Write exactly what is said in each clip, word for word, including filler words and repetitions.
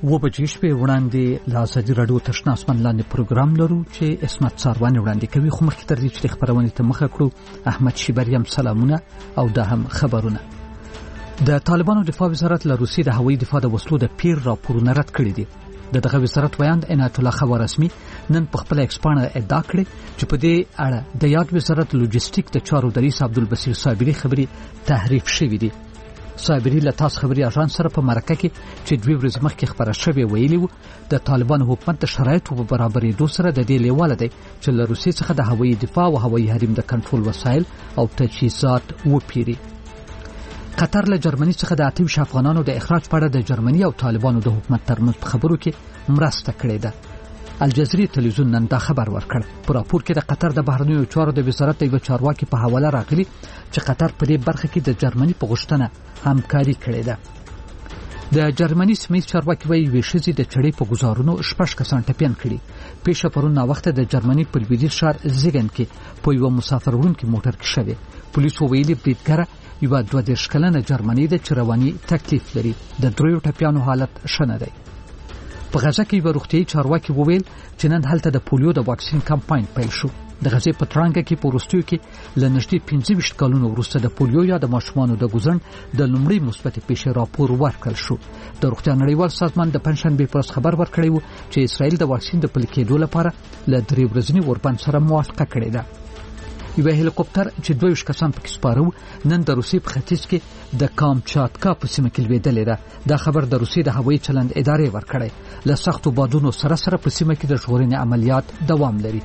و بجې شپې وړاندې له ازادي راډیو تشنا اسمان لاندې پروګرام لرو چې اسمت څارواني وړاندې کوي. خو مخکې تر دې چې خبرونه ته مخه کړو، احمد شیبریم سلامونه او دا هم خبرونه. د طالبانو دفاع وزارت له روسیې د هوایي دفاع د وسلو د پیر راپورونه رد کړي دي. د دغه وزارت ویاند عنایت الله خوارزمي نن په خپل ایکسپانه ادعا کړې چې په دې اړه د یاد وزارت لوجستیک د چارو رئیس عبدالبصیر صابري خبري تحریف شوې دي. صابري له تاسو خبري اژانس سره په مرکه کې چې دوی ورځې مخکې خبره شوې ویلي وو د طالبانو حکومت د شرایطو په برابرېدو سره د دې لیواله دی چې له روسیې څخه د هوایي دفاع او هوایي حریم د کنټرول وسایل او تجهیزات وپیري. قطر له جرمني څخه د اتیوش افغانانو د اخراج په اړه د جرمني او طالبانو د حکومت ترمنځ په خبرو کې مرسته کړې ده. الجزیره تلویزیون نن دا خبر ورکړ. په راپور کې د قطر د بهرنیو چارو د وزارت د یو چارواکي په حواله راغلي چې قطر په دې برخه کې د جرمني په غوښتنه همکاري کړې ده. د جرمني سمیت چارواکي وایي وی شزي د چړې په گزارونو شپږ کسان ټپيان کړي. پیښه پرون وخت د جرمني په لویدیځ ښار زیګن کې په یو مسافر وړونکي موټر کې شوه. پولیسو ویلي بریټګر یو دوه دیرش کلنه جرمني د چرواني تکلیف لري. د دریو ټپيانو حالت شنه دی. په غزه کې یو روغتيایي چارواکي وویل چې نن هلته د پولیو د واکسین کمپاین پیل شو. د غزې په ترانګه کې په وروستیو کې له نږدې پنځه ویشت کلونو وروسته د پولیو یا د ماشومانو د ګوزن د لومړي مثبت پیښې راپور ورکړل شو. د روغتیا نړیوال سازمان د پنځشنبه پر ورځ خبر ورکړی و چې اسرائیل د واکسین د پلي کېدو لپاره له درې ورځني اوربند سره موافقه کړې ده. یو هلیکوپټر چې دوه ویشت کسان پکې سپارو نن د روسیې په ختیځ کې د کامچاتکا په سیمه کې لوېدلې ده. دا خبر د روسیې د هوایي چلند ادارې ورکړی. له سختو بادونو سره سره په سیمه کې د ژغورنې عملیات دوام لري.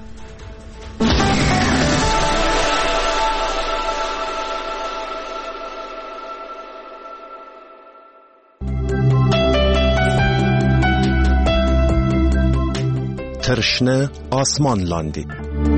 ترشنه آسمان لاندې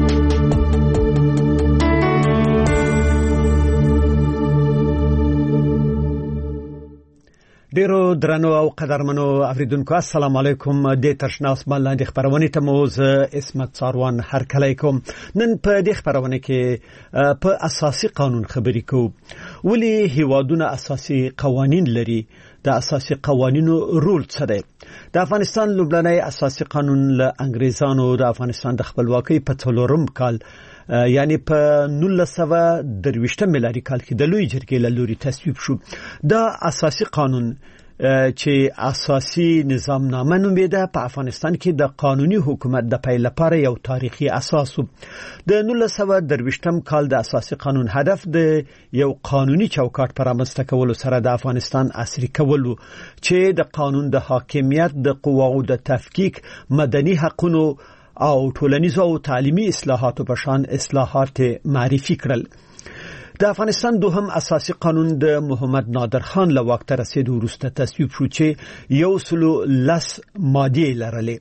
ډیرو درنو او قدرمنو اوریدونکو السلام علیکم. د ترشنه آسمان لاندې خبرونه ته مو زه اسمت څاروان هرکلی کوم. نن په دې خبرونه کې په اساسي قانون خبرې کوو. ولې هیوادونه اساسي قوانین لري؟ د اساسي قوانینو رول څه دی؟ د افغانستان لومړنی اساسي قانون له انګریزانو د افغانستان د خپلواکۍ په څلورم کال یعنی په نولس سوه درویشتم میلادي کال کې د لوی جرګې له لوري تصویب شو. دا اساسي قانون چې اساسي نظام نامه نومیده په افغانستان کې د قانوني حکومت د پیل لپاره یو تاریخي اساس و. د نولس سوه درویشتم کال د اساسي قانون هدف د یو قانوني چوکاټ پر رامنځته کولو سره د افغانستان عصري کول چې د قانون د حاکمیت، د قواو د تفکیک، مدني حقوقو او ټولنیزو او تعلیمي اصلاحاتو په شان اصلاحات معرفي کړل. د افغانستان دوهم اساسي قانون د محمد نادر خان له واک ته رسیدو وروسته تصویب شو چې یو سلو لس مادې لرلې.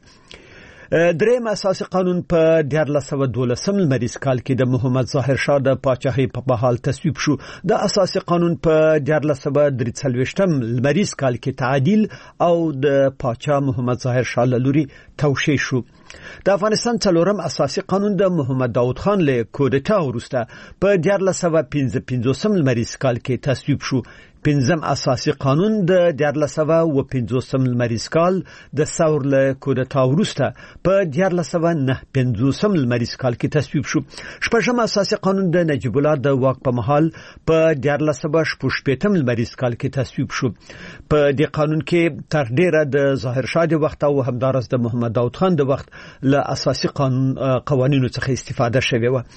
دریم اساسي قانون په دیارلس سوه دولسم لمریز کال کې د محمد ظاهر شاه د پاچاهۍ په مهال تصویب شو. د اساسي قانون په دیارلس سوه درې څلوېښتم لمریز کال کې تعدیل او د پاچا محمد ظاهر شاه له لوري توشیح شو. د افغانستان څلورم اساسي قانون د محمد داود خان له کودتا وروسته په دیارلس سوه پنځه پنځوسم لمریز کال کې تصویب شو. پنځم اساسي قانون د دیارلس سوه و پنځوسم لمریز کال د ثور له کودتا وروسته په دیارلس سوه نه پنځوسم لمریز کال کې تصویب شو. شپږم اساسي قانون د نجیب الله د واک په مهال په دیارلس سوه شپږ شپېتم لمریز کال کې تصویب شو. په دې قانون کې تر ډیره د ظاهر شاه د وخت او همدارس د محمد داود خان د وخت له اساسي قانون قوانینو څخه استفاده شوه و.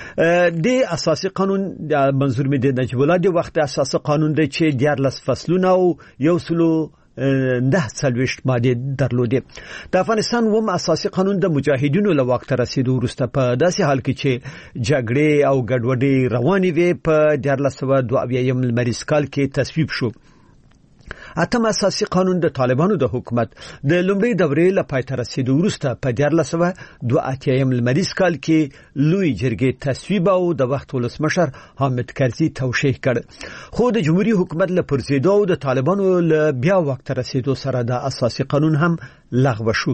د اساسي قانون د منظور می د نجیب الله د وخت اساسي قانون د چې دیارلس فصلونه او یو سلو نه څلوېښت مادې درلودې. د افغانستان وم اساسي قانون د مجاهدینو له واک ته رسیدو وروسته په داسې حال کې چې جګړې او ګډوډي روانې وې په دیارلس سوه دوه اویایم لمریز کال کې تصویب شو. اتم اساسي قانون د طالبانو د حکومت د لومړي دورې له پای ته رسیدو وروسته په دیارلس سوه دوه اتیایم لمریز کال کې لوی جرګې تصویب او د وخت ولسمشر حامد کرزي توشیح کړ. خو د جمهوریت حکومت له پرزیدو او د طالبانو له بیا وخت ته رسیدو سره د اساسي قانون هم لغوه شو.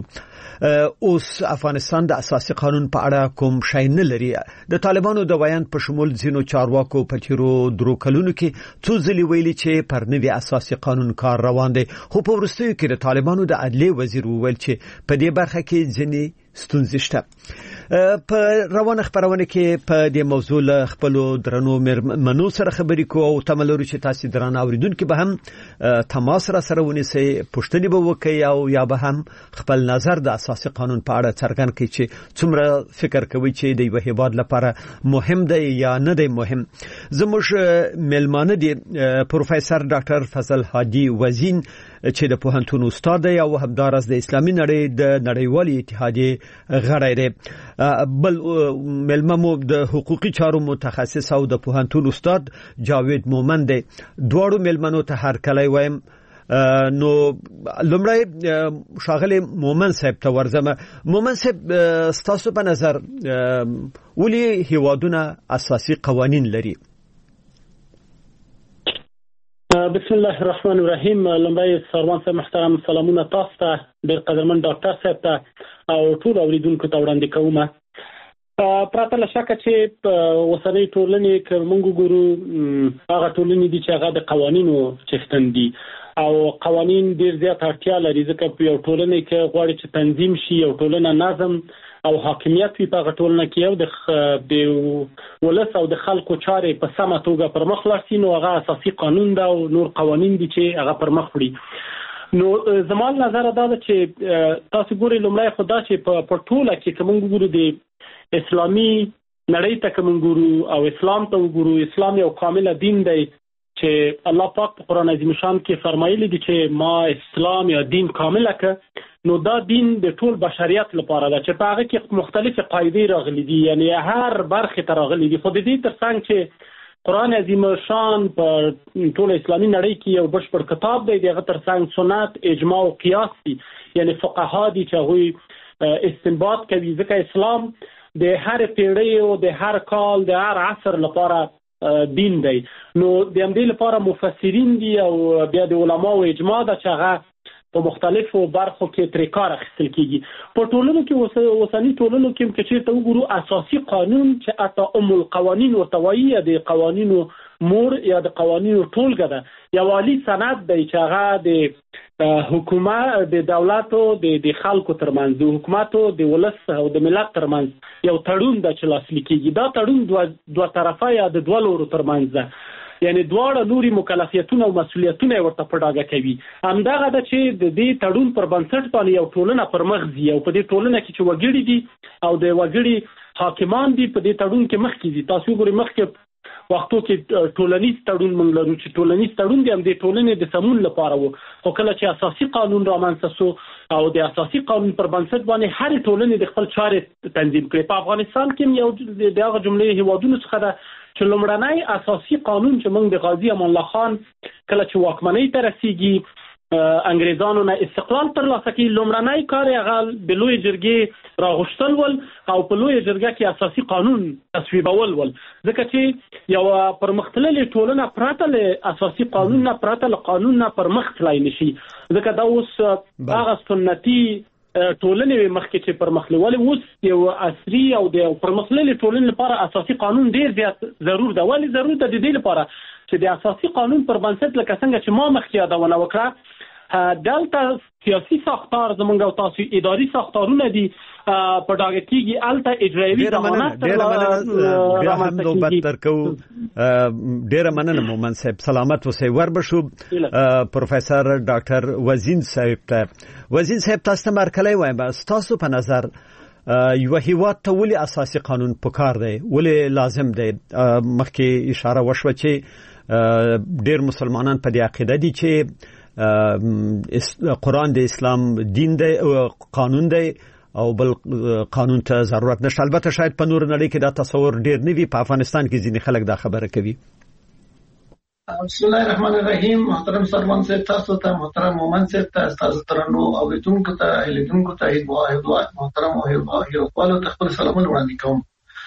اوس افغانستان د اساسي قانون په اړه کوم شی نه لري. د طالبانو د ویان په شمول ځینو چارواکو په تیرو درو کلونو کې څو ځلې ویلي چې پر نوي اساسي قانون کار کار روان دی. خو په وروستیو کې د طالبانو د عدلیې وزیر وویل چې په دې برخه کې ځینې ستونزې شته. په روانه خبرونه کې په دې موضوع له خپل درنو منو سره خبرې کوو او تمه لرو چې تاسو درنه اوریدونکو به هم تماس را سره ونیسئ، پوښتنې به وکړئ او یا به هم خپل نظر د اساسي قانون په اړه څرګند کړئ چې څومره فکر کوي چې د یو هیواد لپاره مهم دی یا نه دی مهم. زموږ ملمانه دی پروفیسور ډاکټر فضل هادي وزین چې د پوهنتون استاد دی او همدارس د اسلامي نړۍ د نړیوالې اتحادیې غړی دی. بل ملممو د حقوقي چارو متخصص او د پوهنتون استاد جاوید مومن دی. دواړو ملمنو ته هر کله وایم. نو لمړی شاغلی مومن صاحب ته ورځم. مومن صاحب ستاسو په نظر ولې هیوادونه اساسي قوانین لري؟ بسم الله الرحمن الرحیم. لمبای سروان صاحب محترم، سلامونه تاسو ته، ډېر قدرمن ډاکټر صاحب ته او ټول اوریدونکو ته وړاندې کوم. پراته له شکه چې اوسنۍ ټولنې که موږ ګورو هغه ټولنې دي چې هغه د قوانینو څښتن دي او قوانین ډېر زیات اړتیا لري، ځکه په یو ټولنه کې غواړي چې تنظیم شي، یو ټولنه نظم او حاکمیت وي په هغه ټولنه کې، او د ولس او د خلکو چارې په سمه توګه پر مخ لاړ شي، نو هغه اساسي قانون ده او نور قوانین دي چې هغه پر مخ وړي. نو زما نظر دا ده چې تاسو ګورئ لومړی خو دا چې په ټوله کې که موږ ګورو د اسلامي نړۍ ته که موږ ګورو او اسلام ته وګورو، اسلام یو کامله دین دی چې الله پاک په قرآن عظیم شان کې فرمایلی دي چې ما اسلام یا دین کامله که. نو دا دین د ټول بشریت لپاره ده چې په هغه کې مختلف قاعدې راغلي دي، یعنی هر برخه ته راغلي دي. خو د دې ترڅنګ چې قرآن عظیم شان په ټول اسلامي نړۍ کې یو بشپړ کتاب دی، دغه ترڅنګ سنت، اجماع او قیاس دي، یعنی فقها دي چې هغوی استنباط کوي، ځکه اسلام د هر پیړۍ او د هر کال د هر عصر لپاره دین دی. نو د همدې لپاره مفسرین دي او بیا د علماو اجماع ده چې هغه په مختلفو برخو کې ترې کار اخیستل کیږي. په ټولنو کې اوسني ټولنو کې که چېرته وګورو اساسي قانون چې اته ام القوانین ورته وایي، یا د قوانینو مور یا د قوانینو ټولګه ده، یو عالي سند دی چې هغه د حکومت د دولتو د خلکو ترمنځ، د حکومت او د ولس او د ملت ترمنځ یو تړون ده چې لاسلیک کیږي. دا تړون دوه دوه طرفه یا د دوه لورو ترمنځ ده، یعنی دواړه لوري مکلفیتونه او مسؤلیتونه ورته په ډاګه کوي. همدغه ده چې د دې تړون پر بنسټ باندې یو ټولنه پر مخ ځي او په دې ټولنه کې چې وګړي دي او د وګړي حاکمان دي په دې تړون کې مخکې دي. تاسو ګورئ مخکې وختو کې ټولنیز تړون موږ لرو چې ټولنیز تړون دی هم د ټولنې د سمون لپاره وو، خو کله چې اساسي قانون رامنځته شو او د اساسي قانون پر بنسټ باندې هر ټولنې د خپل چارې تنظیم کړي. په افغانستان کې یو د هغه جملې هیوادونو څخه ده چې لومړنی اساسي قانون چې موږ د غازي امان الله خان کله چې واکمنۍ ته رسیږي، انګریزانو نه استقلال ترلاسه کړي، لومړنی کار یې هغه د لویې جرګې راغوښتل ول او په لویې جرګه کې اساسي قانون تصویبول ول، ځکه چې یو پرمختللې ټولنه پرته له اساسي قانون نه، پرته له قانون نه پرمخ تلای نشي، ځکه دا اوس هغه سنتي ټولنې مخکې چې پرمختللې اوس یو عصري او د پرمختللې ټولنې لپاره اساسي قانون ډیر زیات ضرور ده. ولې ضرور ده؟ د دې لپاره چې د اساسي قانون پر بنسټ لکه څنګه چې ما مخکې یادونه وکړه، دلته سیاسي ساختار زمونږ او تاسو اداري ساختارونه دي په ډاګه کېږي، الته اجرایوي ضمانت بیا هم نوبت درکو. ډیره مننه مومن صاحب، سلامت اوسئ. وربشو پروفیسور ډاکټر وزین صاحب ته. وزین صاحب تاسو ته مرکلی وایم، تاسو په نظر یو هیواد ته ولې اساسي قانون پکار دی، ولې لازم دی؟ مخکې اشاره وشوه چې ډیر مسلمانان په دې عقیده دي چې قرآن د اسلام دین دی، قانون دی او بل قانون ته ضرورت نشته. البته شاید په نور نړۍ کې دا تصور ډیر نه وي، په افغانستان کې ځینې خلک دا خبره کوي. بسم الله الرحمن الرحیم. محترم سروان صاحب تاسو ته، محترم مومن صاحب ته، تاسو ترنو اوریدونکو ته، اهلیدونکو ته، هیواد محترم او هیوادوالو ته خپل سلامونه وړاندې کوم.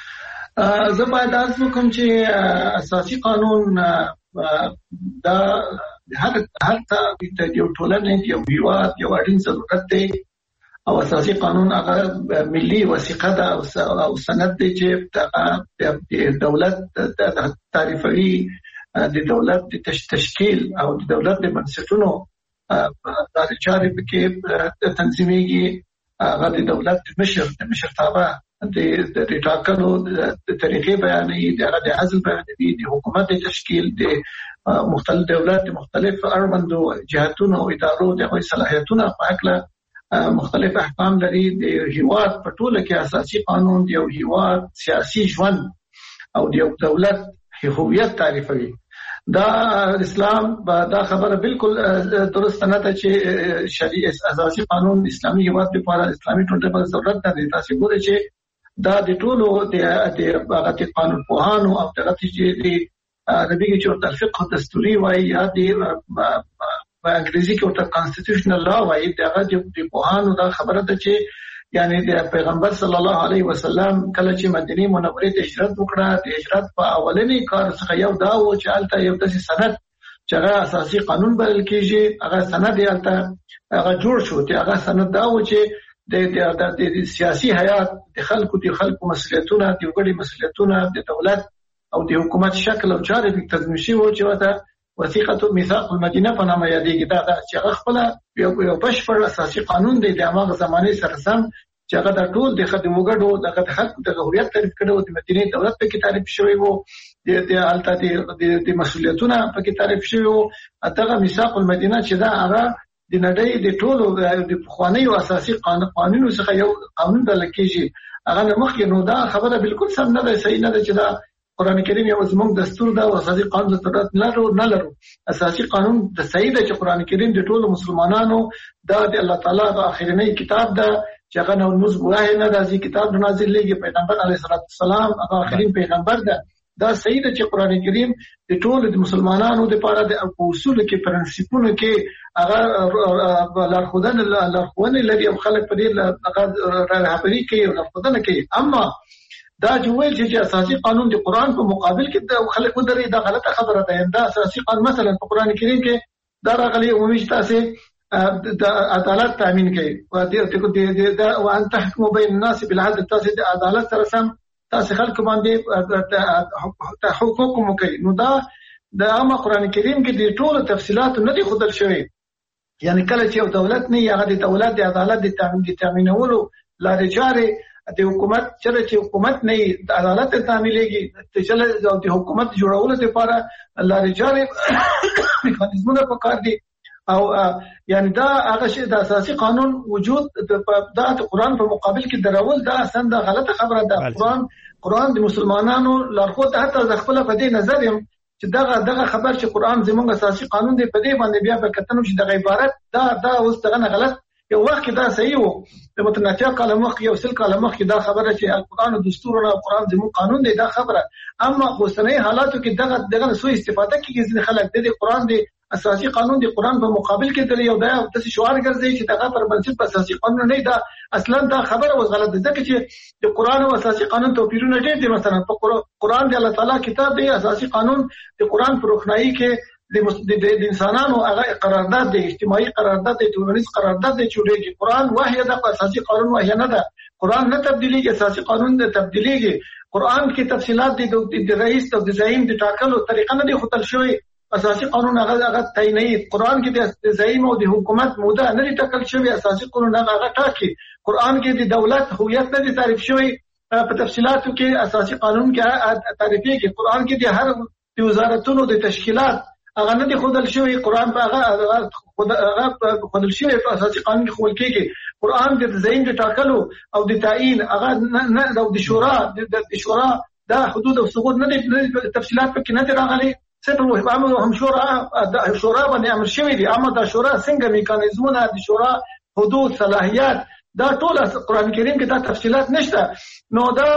زه باید تاسو کوم چې اساسي قانون دا هر هر ته یو ټولنه یو هیواد یو اړین ضرورت دی او اساسي قانون هغه ملي وثیقه ده او سند دی چې د دولت د تعریفوي د دولت د تشکیل او د دولت د بنسټونو د چارې کې تنظیمېږي هغه د دولت مشر د مشرتابه د د ټاکنو د طریقې بیانې د هغه د عزل بیانې د حکومت تشکیل د مختلف دولت مختلف اړوندو جهاتونو او ادارو د صلاحیتونو په اړه مختلف احکام لري. د هیواد په ټوله کې اساسي قانون دی او هیواد سیاسي ژوند او د دولت هویت تعریفوي. دا اسلام دا خبره بالکل درست نه ده چې شریعت اساسي قانون اسلامي هیواد لپاره اسلامي ټولنه په ضرورت ده. تاسو ګورئ چې دا د ټولو د هغه قانون پوهانو او دغه چې د عربي کې چې الفقه دستوري وایي یا د په انګریزي کې ورته کانسټیټیوشنل لا وایي. دغه د پوهانو دا خبره ده چې یعنی د پیغمبر صلی الله علیه وسلم کله چې مدینه منوره ته هجرت وکړه د هجرت په اولنی کار څخه یو دا و چې الته یو داسې سند چې هغه اساسي قانون بلل کېږي هغه سند یې الته هغه جوړ شو. چې هغه سند دا و چې د د سیاسي حیات د خلکو د خلکو مسؤلیتونه د وګړي مسؤلیتونه د دولت او د حکومت شکل او چارې په تنظیم شي و چې وته وثیقه میثاق المدینه په نامه یادېږي. دا چې هغه خپل یو بشپړ اساسي قانون دی د هغه زمانه سره سم چې هغه د ټول د خدمت وګړو د حق د هویت تعریف کړو. د مدینه دولت په کې تعریف شوی وو د الته د مسؤلیتونو په کې تعریف شوی وو. دغه میثاق المدینه چې دا هغه د نړۍ د ټولو د خوانیو اساسي قانونو څخه یو قانون بلل کېږي. هغه مخکې نو دا خبره بالکل سم نه ده صحیح نه ده چې دا قرآن کریم یو زموږ دستور دا او اساسي قانون د ضرورت نه لرو نه لرو. اساسي قانون د صحیح ده چې قرآن کریم د ټولو مسلمانانو دا د الله تعالی د اخرنی کتاب ده چې هغه نو موږ وایي نه راځي کتاب نازل لګي پیغمبر علیه السلام هغه اخرین پیغمبر ده. دا صحیح ده چې قرآن کریم د ټولو د مسلمانانو لپاره د اصول کې پرنسپونو کې هغه لارښودنه لارښوونه لري او خلک په دې هغه راهبري کوي او لارښودنه کوي. اما دا جوړل چې اساسي قانون د قرآن په مقابل کې د خلک ودرې دا غلطه خبره ده. دا اساسي قانون مثلا په قرآن کریم کې دا راغلي عمومي تاسو د عدالت تامین کوي او د د او ان تحكم بين الناس بالعدل تاسو د عدالت سره سم تاسو خلک باندې حقوق کوي. نو دا د عام قرآن کریم کې د ټولو تفصيلات نه دي خدل شوی. یعنی کله چې یو دولت نه هغه د دولت د عدالت د تامین د تامینولو لارې چارې د حکومت چې حکومت نه عدالت تعمیلېږي چې د حکومت جوړولو لپاره لارې چارې میکانیزمونه پکار دي. او یعنی دا هغه شی د اساسي قانون وجود د قرآن په مقابل کې درول دا اصلا دا غلطه خبره ده. قرآن قرآن د مسلمانانو لارښود حتی ز خپل په دې نظر يم چې دغه دغه خبر چې قرآن زموږ اساسي قانون دی په دې باندې بیا په کتنو چې د عبارت دا دا اوس دغه غلط یو وخت دا صحیح وو. د متناقض کلمه مخ یو سل کلمه مخ دا خبره چې القرآن او دستورونه قرآن زموږ قانون دی دا خبره. اما اوسنۍ حالاتو کې دغه دغه سوء استفاده کوي چې خلک د قرآن دی اساسي قانون دی قرآن په مقابل کې درې یو دا د شعار ګرځي چې دغه پر بنسټ په اساسي قانون نه دا اصلا دا خبره و غلط ده چې د قرآن او اساسي قانون توپیرونه ډېر دي. مثلا په قرآن دی الله تعالی کتاب دی اساسي قانون د قرآن پر روښنايي کې د د انسانانو هغه قرارداد دی اجتماعي قرارداد دی ټولنیز قرارداد دی چې د قرآن وحی د اساسي قانون وحی نه ده. قرآن نه تبدیلیږي اساسي قانون د تبدیلیږي. قرآن کې تفصيلات دي د رئیس او د زعیم د ټاکلو طریقه نه دی خپل شوی. اساسي قانون هغه هغه تعیني قرآن کې د زعیم او د حکومت موده نه دی ټاکل شوی. اساسي قانون هغه ټاکي. قرآن کې د دولت هویت نه دی تعریف شوی. په تفصيلاتو کې اساسي قانون کې تعریفي کې قرآن کې د هر د وزارتونو د تشکیلات هغه نه دی خودل شوی. قرآن په هغه هغه خودل شوی په اساسي قانون کې خول کېږي. قرآن د زعیم د ټاکلو او د تعیین هغه نه د شورا د شورا دا حدود او ثبوت نه دي تفصيلات په کې نه راغلي. څه په عامه هم شورا د شورا باندې امر شوی دی. اما دا شورا څنګه میکانیزمونه د شورا حدود صلاحیت دا ټول قرآن کریم کې دا تفصيلات نشته. نو دا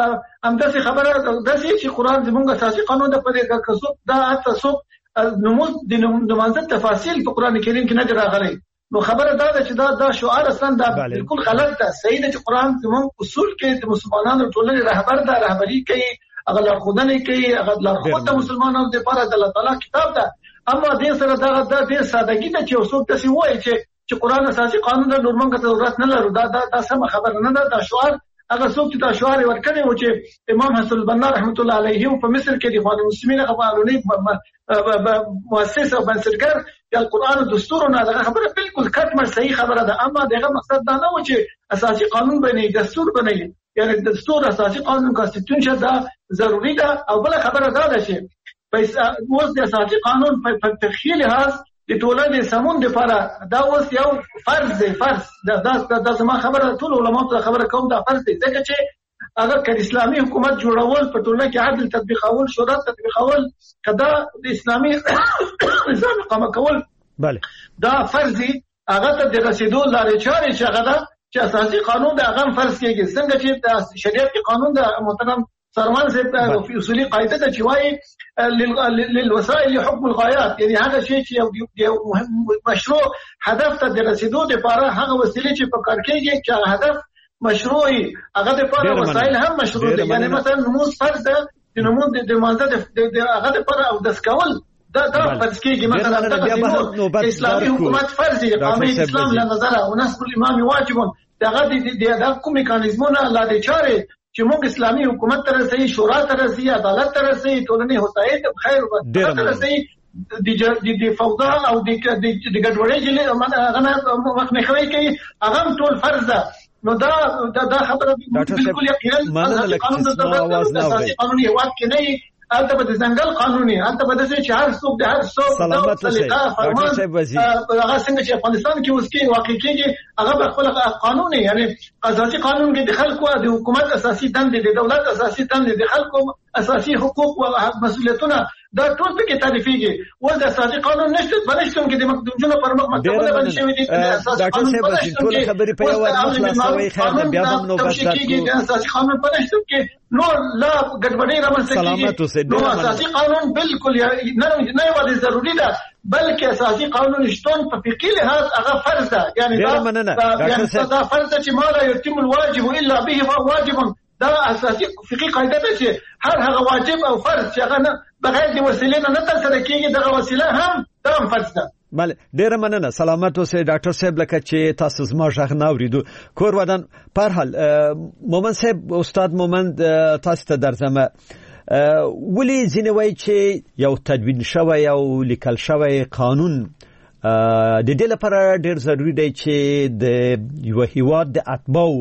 همداسې خبره ده چې قرآن زموږ اساسي قانون د پدې کسب دا تاسو نموز د نمازت تفاصیل په قرآن کریم کې نه راغلي. نو خبره دا ده چې دا دا شعار اصلا دا بالکل غلط ده. صحیح ده چې قرآن زموږ اصول کې د مسلمانانو ټولنې رهبر ده رهبري کوي هغه لارښودنه کوي هغه لارښود د مسلمانانو لپاره د الله تعالی کتاب ده. اما دې سره دا د دې سادهګي ده چې اوسو تاسو وایي چې چې قرآن اساسي قانون د نورمنګ ته ضرورت نه لري. دا دا سم خبره نه ده. دا شعار هغه څوک چې دا شعار ورکړي و چې امام حسن البنا رحمت الله علیه په مصر کې د اخوان المسلمین غوالونی مؤسس او بنسټګر د قرآن او دستورونه دغه خبره بالکل کټمر صحیح خبره ده، اما دغه مقصد دا نه و چې اساسي قانون بنئ، دستور بنئ، یعنی دستور اساسي قانون کانستیټیوشن دا ضروری ده. او بل خبره دا ده چې اوس د اساسي قانون په تفصیل لحاظ د ټولنې سمون لپاره دا اوس یو فرض دی. فرض دا د زما خبره ټول علماء ته خبره کوم دا فرض دی، ځکه چې اگر که اسلامي حکومت جوړول په ټولنه کې عدل تطبیقول، شورا تطبیقول، کدا د اسلامي نظام اقامه کول بله دا فرض دی. هغه ته د رسیدو لارې چارې چې هغه ده چې اساسي قانون د هغه فرض کېږي، څنګه چې د شریعت قانون د محترم سرمان سے په اصولي قاعده ده چې وايي للوسائل حكم الغايات، یعنی هغه شی چې یو مشروع هدف ته د رسیدو لپاره هغه وسیله چې په کار کېږي چې هدف مشروعي هغه د لپاره وسایل هم مشروع دي. یعنی مثلا نماز فرض ده، د نماز د مانځه د هغه لپاره او د سکول دا دا فرض کېږي. مثلا د اسلامي حکومت فرض دی، قانون اسلام له نظره او نسب الامام واجب دغه د کوم میکانیزمونه لارې چارې چې موږ اسلامي حکومت ته رسي، شورا ته رسي، عدالت ته رسي، ټولنې هوساینې ته خیر ورته ته رسي، د فوضا او د ګډوډۍ جلې هغه مخنیوي کوي، هغه ټول فرض ده. نو دا دا خبره بالکل یقینا قانون د دولت اساسي قانوني هواد کې نه هلته به د ځنګل قانوني، هلته به داسې چې هر څوک د هر څوک سلیقه فرمان هغه څنګه چې افغانستان کې اوس کې واقع کېږي هغه به خپل قانوني، یعنی اساسي قانون کې د خلکو د حکومت اساسي دندې، د دولت اساسي دندې، د خلکو اساسي حقوق او مسؤلیتونه دا ټول پکې تعریفېږي. و د اساسي قانون نشته بلشتون کې د مقدمجونو پر مخ مکتبونه باندې شوی دي. اساسي قانون ټول خبرې په یو وخت خلاصوي، خیر بیا هم نو بس د اساسي قانون په نشته کې نو لا ګډوډي رامنځته کیږي. نو اساسي قانون بالکل نه نه یوازې ضروري ده بلکې اساسي قانون شتون په فقهي لحاظ هغه فرض ده. یعنی دا دا فرض چې ما لا يتم الواجب الا به فهو واجب، دا اساسي فقهي قاعده ده چې هر هغه واجب او فرض چې هغه بغیر د وسیلې نه ترسره کیږي دغه وسیله هم دا هم فرض ده. بله ډیره مننه. سلامت اوسئ ډاکټر صاحب، لکه چې تاسو زما غږ نه اوریدو کور ودان. په هر حال مومن صاحب، استاد مومن تاسو ته درځم، ولی ځینې وایي چې یو تدوین شوی او لیکل شوی قانون د دې لپاره ډیر ضروری دی چې د یو هیواد د اتباعو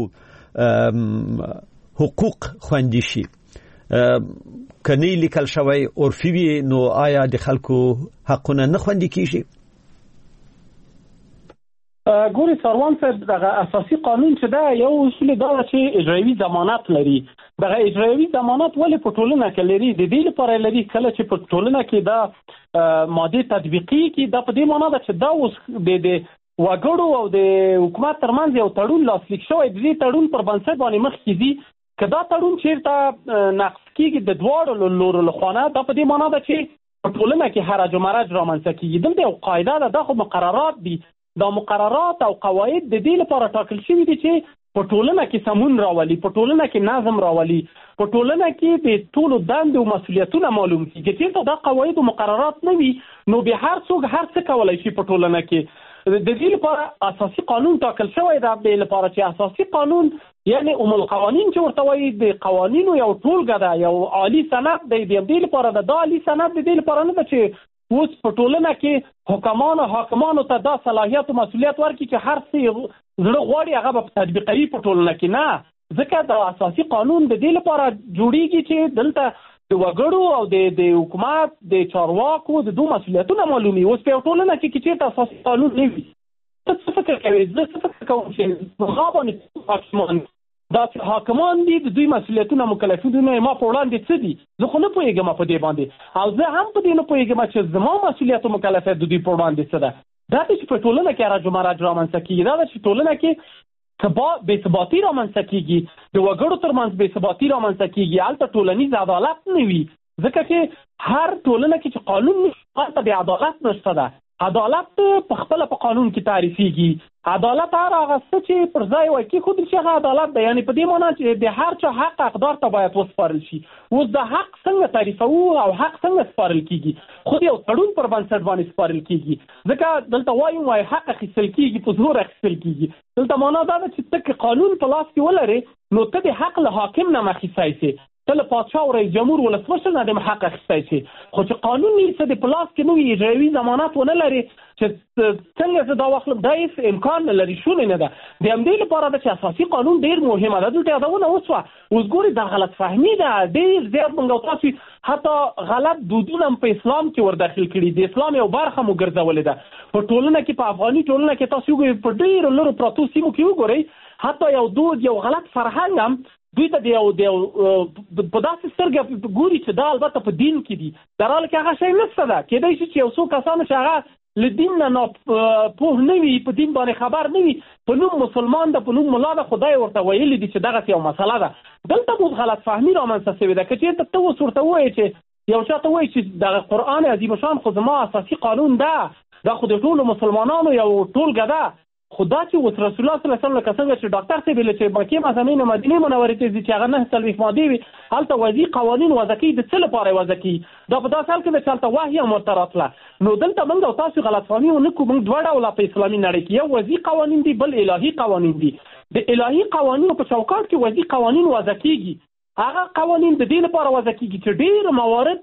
حقوق خوندي شي. کني لیکل شوی عرفي وي نو آیا د خلکو حقونه نه خوندي کیږي؟ ګوري سروان صاحب، دغه اساسي قانون چې دا یو اصول دا چې اجرایي ضمانت لري. دغه اجرایي ضمانت ولې په ټولنه کې لري؟ د دې لپاره لري کله چې په ټولنه کې دا ماده تطبیقي کې دا په دې معنی ده چې دا اوس د وګړو او د حکومت ترمنځ یو تړون لاسلیک شوی، د دې تړون پر بنسټ باندې مخکې ځي. که دا تړون چیرته نقض کېږي د دواړو لورو لخوا نه، دا په دې معنی ده چې په ټولنه کې حرج و مرج رامنځته کېږي. دلته یو قاعده ده، دا خو مقررات دي. دا مقررات او قواعد د دې لپاره ټاکل شوي دي چې په ټولنه کې سمون راولي، په ټولنه کې نظم راولي، په ټولنه کې د ټولو دندې او مسؤلیتونه معلوم کړي. چې دا قواعد او مقررات نه وي نو به هر څوک هر څه کولی شي په ټولنه کې. د دې لپاره اساسي قانون ټاکل شوی دی، د لپاره چې اساسي قانون یعنی ام القوانین چې ورته وایي د قوانینو یو ټولګه ده، یو عالی سند دی. د دې لپاره د عالی سند د دې لپاره نه ده چې اوس په ټولنه کې حکمان او حاکمانو ته دا صلاحیت او مسؤلیت ورکړي چې هر څه زړه غواړي هغه به تطبیقوي په ټولنه کې. نه، ځکه د اساسي قانون د دې لپاره جوړیږي چې دلته د وګړو او د د حکومت د چارواکو د دوه مسؤلیتونه معلومي. اوس په ټولنه کې چې اساسي قانون نه وي، څه فکر کوي؟ زه څه فکر کوم چې هغه باندې حاکمان دا حاکمان دي، د دوی مسؤلیتونه مکلفونه ما په وړاندې څه دي؟ زه خو نه پوهېږم په دې باندې، او زه هم په دې نه پوهېږم چې زما مسؤلیت او مکلفیت د دوی په وړاندې څه ده. دا چې په ټولنه کې حرج و مرج رامنځته کېږي، دا چې ټولنه کې بې ثباتي رامنځته کېږي، د وګړو ترمنځ بې ثباتي رامنځته کېږي، هلته ټولنیز عدالت نه وي. ځکه چې هر ټولنه کې چې قانون نشته هلته بې عدالت نشته ده. عدالت په خپل په قانون کې تعریفېږي. عدالت هغه څه چې پر ځای وایي کې خود چې هغه عدالت دی، یعنی په دې معنی چې د هر چا حق حقدار ته باید وسپارل شي. اوس د حق څنګه تعریفوو او حق څنګه سپارل کیږي؟ خو یو تړون پر بنسټ باندې سپارل کیږي، ځکه دلته وایو وایي حق اخیستل کیږي، په زور اخیستل کیږي. دلته معنا دا ده چې ته قانون په لاس کې ولرې نو ته د حق له حاکم نه مخیسای سي، ته له پادشاه او رئیس جمهور ولسمشر نه د حق اخیستی شي. خو چې قانون یې څه د په لاس کې نه وي، اجرایوي ضمانت ونه لري چې څنګه زه دا واخلم، دا هېڅ امکان نه لري، شونې نه ده. د همدې لپاره ده چې اساسي قانون ډېر مهمه ده. دلته یادونه وسوه، اوس ګورې دا غلط فهمي ده، ډېر زیات موږ او تاسو حتی غلط دودونه په اسلام کې ورداخل کړي، د اسلام یو برخه مو ګرځولې ده. په ټولنه کې، په افغاني ټولنه کې تاسو وګورئ، په ډېرو لرو پرتو سیمو کې وګورئ، حتی یو دود، یو غلط فرهنګ هم دوی ته د یو د په داسې سترګه ګوري چې دا البته په دین کې دي، در حاله کې هغه شی نشته ده. کېدای شي چې یو څو کسانو چې هغه له دین نه ناپوه نه وي، په دین باندې خبر نه وي، په نوم مسلمان ده، په نوم ملا ده، خدای ورته ویلي دي چې دغسې یو مسله ده. دلته اوس غلط فهمي رامنځته شوې ده. که چېرته ته اوس ورته ووایې چې یو چا ته وایي چې دغه قرآن عظیم شان خو زما اساسي قانون ده، دا خو د ټولو مسلمانانو یو ټولګه ده. خو دا چې اوس رسول الله صلی الله علیه وسلم لکه څنګه چې ډاکټر صاحب ویل چې مکې معظمې نه مدینې منورې ته ځي چې هغه نه څلوېښت مادې وي، هلته وضعي قوانین وضع کوي. د څه لپاره یې وضع کوي؟ دا په داسې حال کې ده چې هلته وحي هم ورته راتله. نو دلته موږ او تاسو غلطفهمي ونه کړو. موږ دوه ډوله په اسلامي نړۍ کې، یو وضعي قوانین دي، بل الهي قوانین دي. د الهي قوانینو په چوکاټ کې وضعي قوانین وضع کېږي. هغه قوانین د دې لپاره وضع کېږي چې ډېر موارد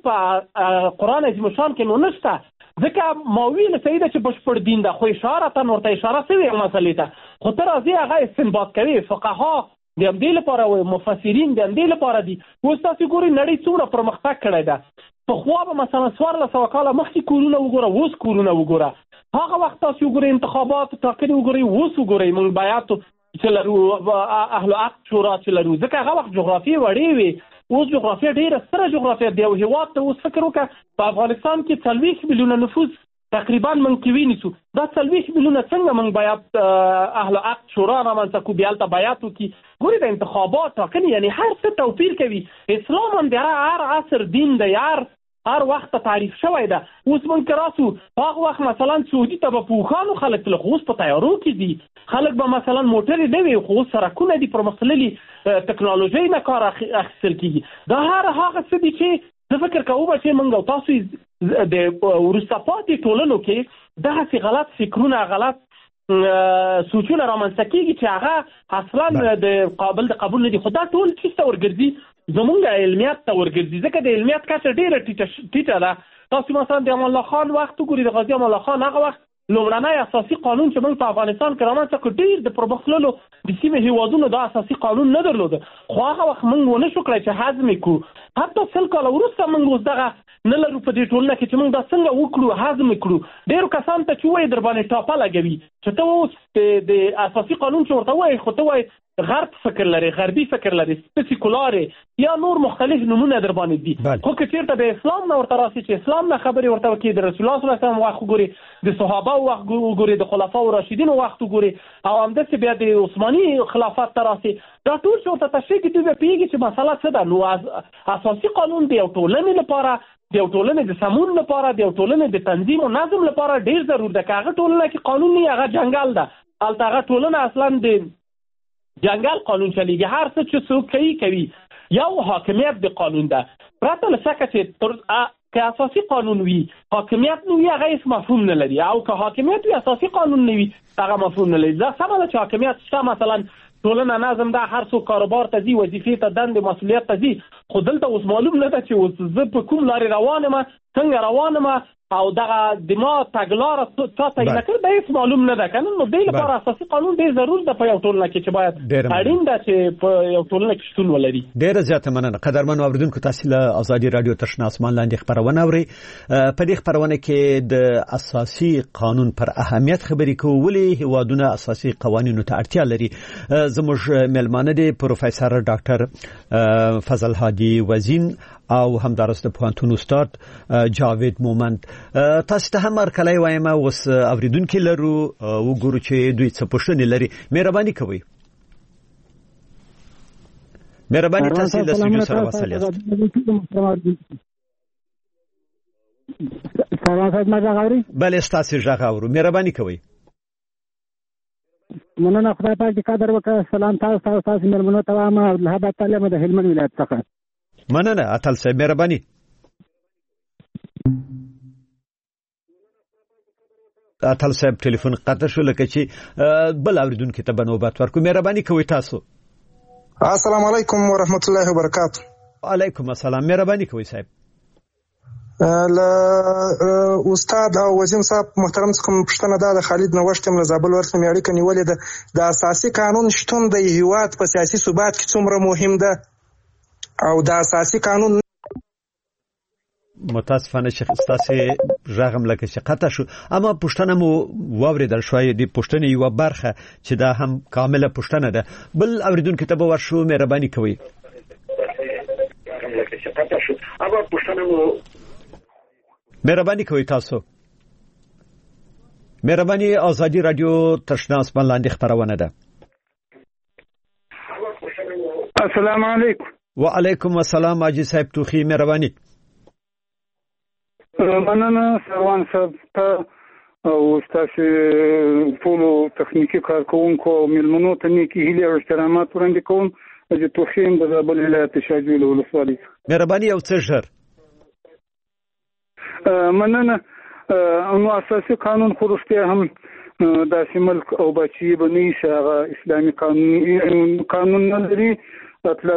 په قرآن عظیم شان کې نو نشته، ځکه ما ویل صحیح ده چې بشپړ دین ده، خو اشارتا ورته اشاره شوې مسلې ته. خو ته راځې هغه استنباط کوي. فقها د همدې لپاره وایي، مفسرین د همدې لپاره دي. اوس تاسو ګورئ نړۍ څومره پرمختګ کړی ده. پخوا به مثلا څوارلس سوه کاله مخکې کورونه وګوره، اوس کورونه وګوره. هغه وخت تاسو وګورئ انتخابات ټاکنې وګورئ، اوس وګورئ موږ بیعت چې لرو، اهل عقد شورا چې لرو، ځکه هغه وخت جغرافیې وړې وې. اوس جغرافیه ډیره ستره جغرافیه دی. یو هېواد ته اوس فکر وکړه، په افغانستان کې څلوېښت میلیونه نفوس تقریبا موږ کې وینیسو. دا څلوېښت میلیونه څنګه موږ باید اهل عقد شورا رامنځته کړو، بیا هلته بیعت وکړي. ګورې د انتخابات ټاکنې یعنې هر څه توپیر کوي. اسلام هم د هر عصر دین دی، هر هر وخت ته تعریف شوی ده. اوس موږ که راسو هغه وخت مثلا سعودي ته به په اوښانو خلک تلل، خو اوس په تیارو کې دي. خلک به مثلا موټرې نه وي، خو اوس سړکونه دي، پرمختللي ټکنالوژۍ نه کار اخیستل کېږي. دا هر هغه څه دي چې زه فکر کوم چې موږ او تاسو د وروسته پاتې ټولنو کې دغسې غلط فکرونه، غلط سوچونه رامنځته کېږي چې هغه اصلا د قابل د قبول نه دي. خو دا ټول چیز ته ورګرځي، زمونږ علمیت ته ورګرځي، ځکه د علمیت کچه ډېره ټیټه ده. تاسو مثلا د امان الله خان وخت وګورئ، د غازي امان الله خان هغه وخت لومړنی اساسي قانون چې موږ په افغانستان کې رامنځته کړ، ډېر د پرمختللو د سیمې هېوادونو دا اساسي قانون نه درلوده. خو هغه وخت موږ ونه شو کړی چې هضم یې کړو. حتی سل کاله وروسته موږ اوس دغه نه لرو په دې ټولنه کې چې موږ دا څنګه وکړو، هضم یې کړو. ډېرو کسانو ته چې وایي در باندې ټاپه لګوي چې ته اوس د اساسي قانون چې ورته وایي، خو ته وایي غرب فکر لري، غربي فکر لري، سپیسیکولار یا نور مختلف نمونه در باندې دي. خو که چېرته د اسلام نه ورته راسي چې اسلام نه خبرې ورته وکړي، د رسول الله صلی الله علیه وسلم وخت وګوري، د صحابه وخت وګوري، د خلفاء راشدینو وخت وګوري، او همداسې بیا د عثماني خلافت ته راسي، دا ټول چې ورته تشریح کړي دوی به پوهېږي چې مسله څه ده. نو اساسي قانون د یو ټولنې لپاره، د یو ټولنې د سمون لپاره، د یو ټولنې د تنظیم او نظم لپاره ډېر ضرور ده. که هغه ټولنه کې قانون نه، هغه جنګل ده. هلته هغه ټولنه اصلا د جنگل قانون چلیږي، هر څه چې څوک کوي کوي. یو حاکمیت د قانون ده، پرته له شکه چې که اساسي قانون وي حاکمیت نه وي، هغه هېڅ مفهوم نه لري. او که حاکمیت وي اساسي قانون نه وي، هغه مفهوم نه لري. دا سمه ده چې حاکمیت شته، مثلا ټولنه نظم ده، هر څوک کاروبار ته ځي، وظیفې ته، دندې مسؤلیت ته ځي. خو دلته اوس معلوم نه ده چې اوس زه په کوم لارې روان یم، څنګه روان یم، او دغه د ما تګلاره چا تعیین کړې، دا هېڅ معلوم نه ده که نه. نو دې لپاره اساسي قانون ډېر ضرور ده په یو ټولنه کې، چې باید اړین ده چې په یو ټولنه کې شتون ولري. ډېره زیاته مننه. قدرمنو اورېدونکو، تاسو له ازادي رادیو تر شنه اسمان لاندې خبرونه اورئ. په دې خبرونه کې د اساسي قانون پر اهمیت خبرې کوو، ولې هیوادونه اساسي قوانینو ته اړتیا لري. زموږ مېلمانه دي پروفیسور ډاکټر فضل هادي وزین او همدارسته پوهنتون استاد جاوید مومند. تاسو ته هم ارکلای وایم، اوس اوریدونکو لرو، وګورو چې دوی څه پوښتنې لري. مهرباني کوئ. مهرباني تاسو له سټوډیو سره وصل یاست. سلام صاحب ما غاوري بل استاسي ژغاورو مهرباني کوي مننه خدای پاک دې قدر وکړه. سلام تاسو تاسو تاسو مېلمنو ته وایم عبدالهاب اتل یم د هلمند ولایت څخه. مننه اتل صاحب مهرباني. اتل صاحب ټلیفون قطع شو لکه چې بل اوریدونکو ته بنوبات ورکو. مهرباني کوي تاسو. السلام علیکم ورحمت الله وبرکاته. وعلیکم السلام. مهرباني کوي صاحب. ل استاد او وزیم صاحب محترم څخه پښتنه ده د خالد نوښت هم زابل ورته مې اړیکه نیولې ده. د اساسي قانون شتون د هیواد په سیاسي ثبات کې څومره مهم ده او د اساسي قانون متاسفانه چې تاسو ژغم لکه چې قطع شو اما پښتنه مو واوریدل شوې د پښتنې یو برخه چې دا هم کامله پښتنه ده. بل اوریدونکو ته به ورشو. مهرباني کوي. لکه چې قطع شو اما پښتنه مو مهرباني کوي تاسو. مهرباني ازادي رادیو تشنا اسمان لاندې خبرونه ده. السلام علیکم. وعلیکم السلام اجي صاحب توخي مهرباني. مننه سروان صاحب ته او تاسو ټول تخنیکی کارکونکو او ملمنو ته نیکی هیله او احترامات وړاندې کوم. اجي توخي د زابل ولایت شاجوی ولسوالۍ. مهرباني او څه ژر. مننه. نو اساسي قانون خورشته هم د ملک او بچي بني شغه اسلامي قانون قانون لري مطلب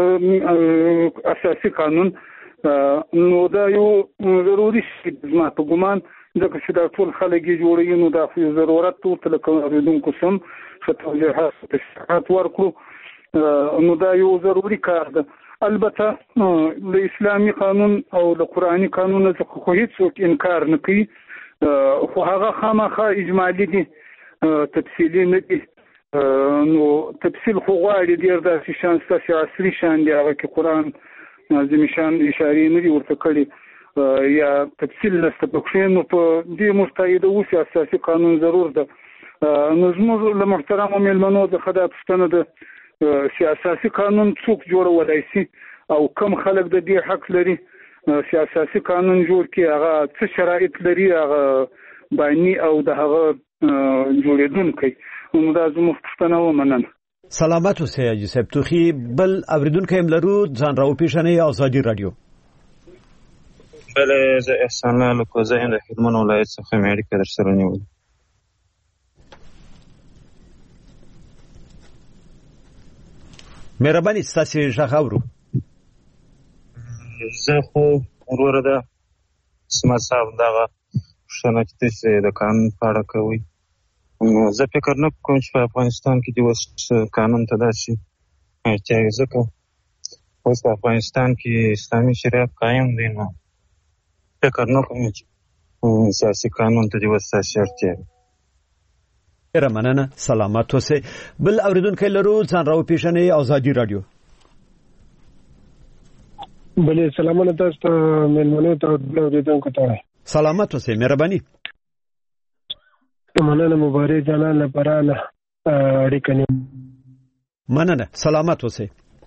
اساسي قانون نو دا یو ضروري شی ما په ګمان ځکه چې دا ټول خلک جوړي نو دا خو ضرورت ټول تلکه اوریدونکو سم فتوجهات تشریحات ورکړو نو دا یو ضروري کار ده. البته د اسلامي قانون او د قرآني قانون څخه خو هیڅوک انکار نه کوي خو هغه خامخا اجمالي دي تفصیلي نه دي. نو تفصیل خو غواړي ډېر داسې شان ستاسې عصري شان دي هغه کې قرآن نازم شان اشارې نه دي ورته کړي یا تفصیل نشته پکې. نو په دې مستعده اوسي اساسي قانون ضرور ده. نو زموږ له محترمو مېلمنو څخه دا پوښتنه ده سیاسي قانون څوک جوړولای شي او کوم خلک د دې حق لري سیاسي قانون جوړ کړي هغه څه شرایط لري هغه باندې او د هغه جوړیدونکي. نو دا زموږ پوښتنه و. مننه. سلامت اوسئ اجي صاحب توخي. بل اوریدونکو هم لرو ځان راو پیژنئ ازادي رادیو. بله زه احسان الله لکوزه یم د هلمند ولایت څخه مې اړیکه درسره نیولې. مهرباني ستاسو ژغاورو. زه خو وروره ده اسمت صاحب دغه پوښتنه چې د قانون په اړه کوي نو زه فکر نه کوم چې په افغانستان کې د اوس قانون ته داسې اړتیا وي ځکه اوس په افغانستان کې اسلامي شریعت قایم دی نو فکر نه کوم چې سیاسي قانون ته د اوس داسې اړتیا وي. ډیره مننه. سلامت اوسئ. بل اوریدونکو لرو ځان راو پیژنئ ازادي رادیو. بله سلامونه تاسو ته مېلمنو ته اوریدونکو ته. سلامت اوسئ. مهرباني. مننه مبارک جانان لپاره نه اړیکه نه. مننه. سلامت اوسئ.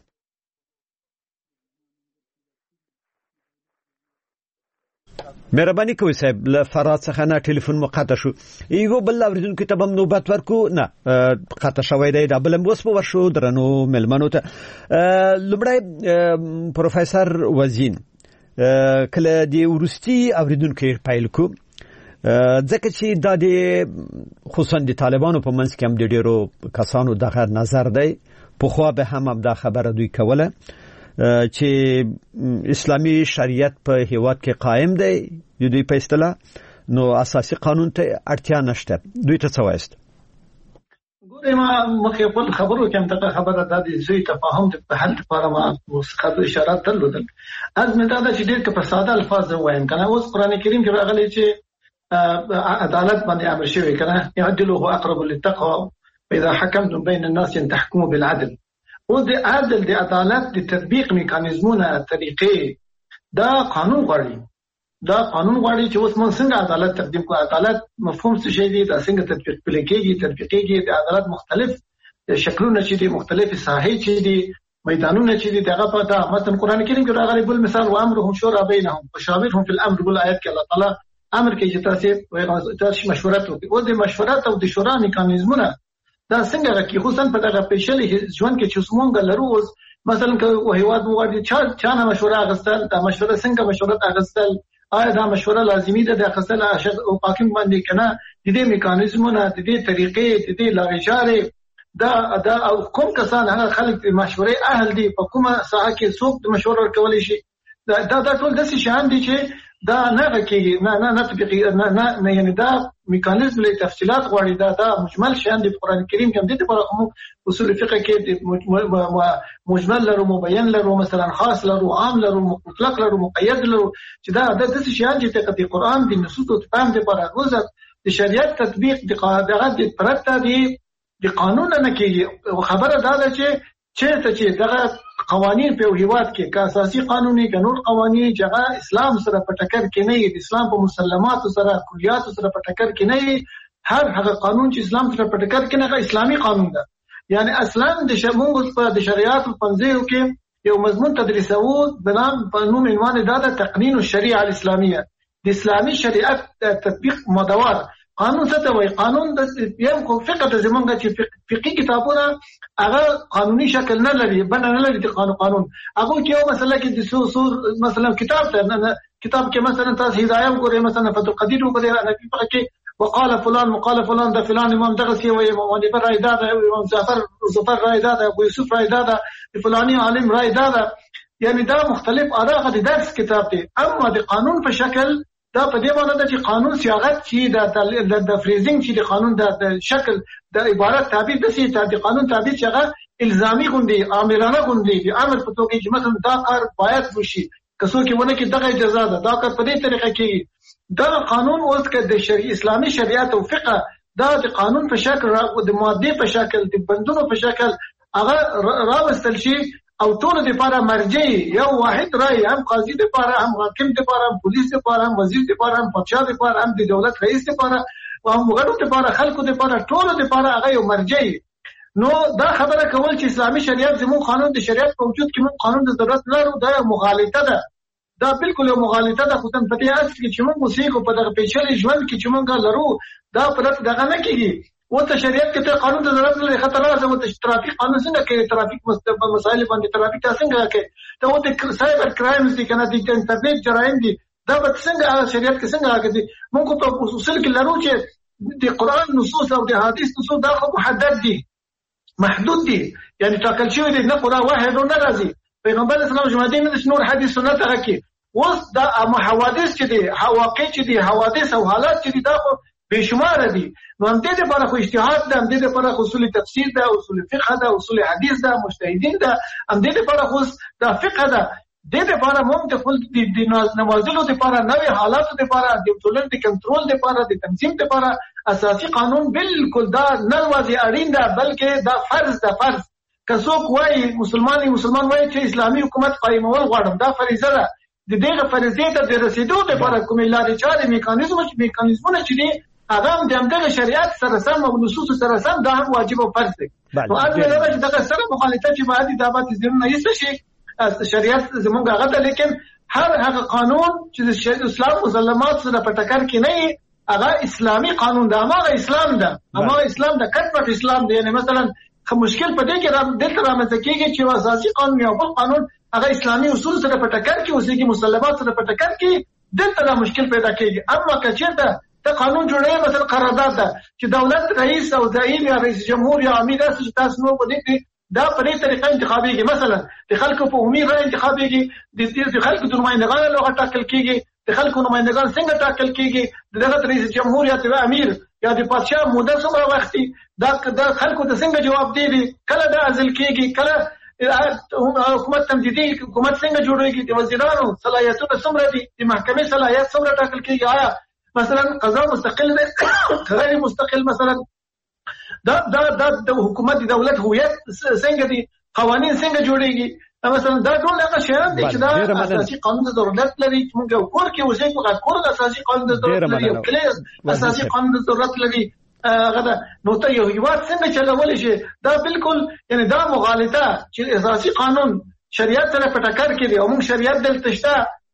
مهرباني کوي صاحب له فرات څخه نه ټلیفون مقطع شو. یو بل اوریدونکو ته هم نوبت ورکو نه قطع شوی دی. دا بل اوس په ورشو درنو ملمنو ته. لومړی پروفیسور وزین کله دی ورستی اوریدونکو پایل کو ځکه چې دا د خصوصا د طالبانو په منځ کې هم د ډیرو کسانو دغه نظر دی په خو به هم دا خبره دوی کوله چې اسلامي شریعت په هیواد کې قائم دی د دوی په اصطلاح نو اساسي قانون ته اړتیا نشته. دوی ته څه وایست؟ ګوره ما مخکې په خبرو کې هم ته خبره ده د زوی تفاهم په حل لپاره ما مسقط اشارات درلودل. از مې دا چې ډېر په ساده الفاظ وایم کنه. اوس قران کریم کې راغلي چې عدالت باندې امر شوی کنه يعدلوا هو اقرب للتقوى فاذا حكمتم بين الناس ان تحكموا بالعدل. او د عدل د عدالت د تطبیق میکانیزمونه طریقې دا قانون غواړي. دا قانون غواړي چې اوس موږ څنګه عدالت تقدیم کوو. عدالت مفهوم څه شی دی دا څنګه تطبیق کېږي تطبیقېږي. د عدالت مختلف شکلونه چې دي مختلف ساحې چې دي میدانونه چې دي دغه په دا متن قران کریم کې راغلي. بل مثال و امرهم شورى بينهم وشاورهم في الامر. بل آیت کې الله تعالی امر کې چې تاسو تاسو مشورت وکړئ. او د مشورت او د شورا میکانیزمونه دا څنګه کې خصوصا په دغه پیشلي ژوند کې چې څومره لرو اوس مثلا که هیواد وغواړي چا چا نه مشوره اخیستل، دا مشوره څنګه مشوره اخیستل، آیا دا مشوره لازمي ده د اخیستل او حاکم باندې کنه د دې میکانیزمونه د دې طریقې د دې لارې چارې دا دا او کوم کسان هغه خلک د مشورې اهل دي په کومه ساحه کې څوک د مشوره ورکولی شي. دا دا ټول داسې شیان دي چې دا نه کېږي نه نه نه تطبیقي نه نه یعنی دا میکانیزم له تفصيلات غواړي. دا دا مجمل شیان د قران کریم کې هم دي په اصول فقه کې مجمل لرو مبین لرو مثلا خاص لرو عام لرو مطلق لرو مقید لرو چې دا د دې شیان چې د قران د نصوص او فهم د پر روزه د شریعت تطبیق د قاعده د پرته دي د قانون نه کېږي. خبره دا ده چې چې چې دغه قوانین په هیواد کې کا اساسي قانوني قانون قوانین چې اسلام سره په ټکر کې نه دي، اسلام په مسلمات سره کلیات سره په ټکر کې نه دي. هر هغه قانون چې اسلام سره په ټکر کې نه اسلامي قانون ده. یعنی اصلا د شمول په د شریعت پنځه کې یو مضمون تدریسو بنام په نوم عنوان دا د تقنین الشریعه الاسلامیه، د اسلامي شریعت تطبیق مدوار. قانون څه ته وایي؟ قانون د یو فقه د زمونږ چې فقهي کتابونه هغه قانوني شکل نه لري، بنه نه لري د قانون قانون هغه کې یو مسله کې د سور مثلا کتاب ته کتاب کې مثلا تاسو هدايه وګورئ، مثلا فتح القدیر وګورئ، نبی په کې وقال فلان وقال فلان د فلان امام دغه سی وایي، امام ابي رای دا ده، امام جعفر زفر رای دا ده، ابو یوسف رای دا ده، فلاني عالم رای دا ده. یعنی دا مختلف اراء د درس کتاب دی. اما د قانون په شکل دا په دې باندې چې قانون صياغت چې د فریزینګ چې د قانون د شکل د عبارت تعبیر د سي د قانون تعبیر چې هغه الزامي غوندي امرانه غوندي د امر په توګه چې مثلا دا کار باید وشي کسو کې ونه کې دغه اجازه ده دا کار په دې طریقه کې دا قانون اوس کې د شریعت اسلامي شریعت او فقه دا د قانون په شکل او د ماده په شکل د بندونو په شکل هغه راوستل شي او ټول د لپاره مرجع یو واحد رائے هم قاضي د لپاره هم حاکم د لپاره هم پولیس د لپاره هم وزیر د لپاره هم پادشاه د لپاره هم د دولت رئیس د لپاره او هم غړو د لپاره خلکو د لپاره ټول د لپاره هغه یو مرجع. نو دا خبره کول چې اسلامي شریعت زموږ قانون د شریعت په وجود کې موږ قانون د ضرورت لرو دا مغالطه ده. دا بالکل یو مغالطه ده. خو تن پته اصل کې چې موږ موسیقي په دغه پیچلې ژوند کې چې موږ لرو دا پرته دغه نه کیږي. و ته شریعت کې ته قانون د ضرورت لري خطر راځي. و ته ترافیک قانون څنګه کې ترافیک مستقبل مسائل باندې ترافیک څنګه کې ته و ته سایبر کرایمز دي کنه دي انټرنیټ جرایم دي دا به څنګه شریعت کې څنګه راځي. موږ په اصول کې لرو چې د قران نصوص او د حدیث نصوص دا خو محدد دي محدود دي یعنی ټاکل شوی دي نه قران واحد نه راځي. پیغمبر اسلام جمعه نه نور حدیث سنت هغه کې اوس دا حوادث چې دي واقع چې دي حوادث او حالات چې دي دا خو بشمار دي. نو هم دې لپاره خو اجتهاد ده، هم دې لپاره اصول تفسیر ده، اصول فقه ده، اصول حدیث ده، مجتهدین ده، هم دې لپاره خو دا فقه ده. دې لپاره موږ د خپل د نوازلو لپاره نوې حالات لپاره د ټولنې د کنټرول لپاره د تنظیم لپاره اساسي قانون بالکل دا نه وځي اړین ده بلکې دا فرض ده. فرض کڅوک وایي مسلمانۍ مسلمان وایي چې اسلامي حکومت قائمول غواړم دا فریضه ده. د دې فریضې ته د رسیدو لپاره کومې لارې چارې میکانیزم میکانیزمونه چې دي هغه د همدغه شریعت سره سم او نصوص سره سم دا هم واجب او فرض دي. نو اته دا چې دغه سره مخالفت چې باید د دعوت زمونه یې شي شریعت زمونږ هغه ده. لیکن هر هغه قانون چې د اسلام مسلمات سره په ټکر کې نه هغه اسلامي قانون ده، هغه اسلام ده، هغه اسلام ده کټ اسلام دی. یعنی مثلا مشکل پدې کې را دلته رامنځته کېږي چې اساسي قانون یو بل قانون هغه اسلامي اصول سره په ټکر کې اوسېږي مسلمات سره په ټکر کې دلته دا مشکل پیدا کېږي. اما کچېرته ته قانون جوړوي مثلا قرارداد ده چې دولت رئیس او زعیم یا رئیس جمهور یا امیر اساس تاسو نو په دې کې دا په دې طریقه انتخابيږي. مثلا د خلکو په عمومي رائے انتخابيږي، د دې خلکو د نمائندګانو لوغه ټاکل کېږي، د خلکو نمائندګان څنګه ټاکل کېږي، دغه رئیس جمهور یا د امیر یا د پادشاه موده څومره وختي دا د خلکو د څنګه جواب دی کله دا ازل کېږي کله حکومت تمدیدي حکومت څنګه جوړېږي، د وزیرانو صلاحیتونه څومره دي، د محکمې صلاحیت څومره ټاکل کېږي، آیا مثلا قضا مستقل ده غیر مستقل، مثلا دا دا د حکومت د دولت هویت څنګه دي، قوانين څنګه جوړيږي. مثلا دا ټول هغه شیان دي چې دا اساسي قانون د ضرورت لري چې موږ کور کې اوسې موږ کور د اساسي قانون د ضرورت لري او کله اساسي قانون د ضرورت لري هغه نو ته یو هیواد څنګه چلول شي. دا بالکل یعنی دا مغالطه چې اساسي قانون شریعت سره په ټکر کې دی او موږ شریعت دلته شته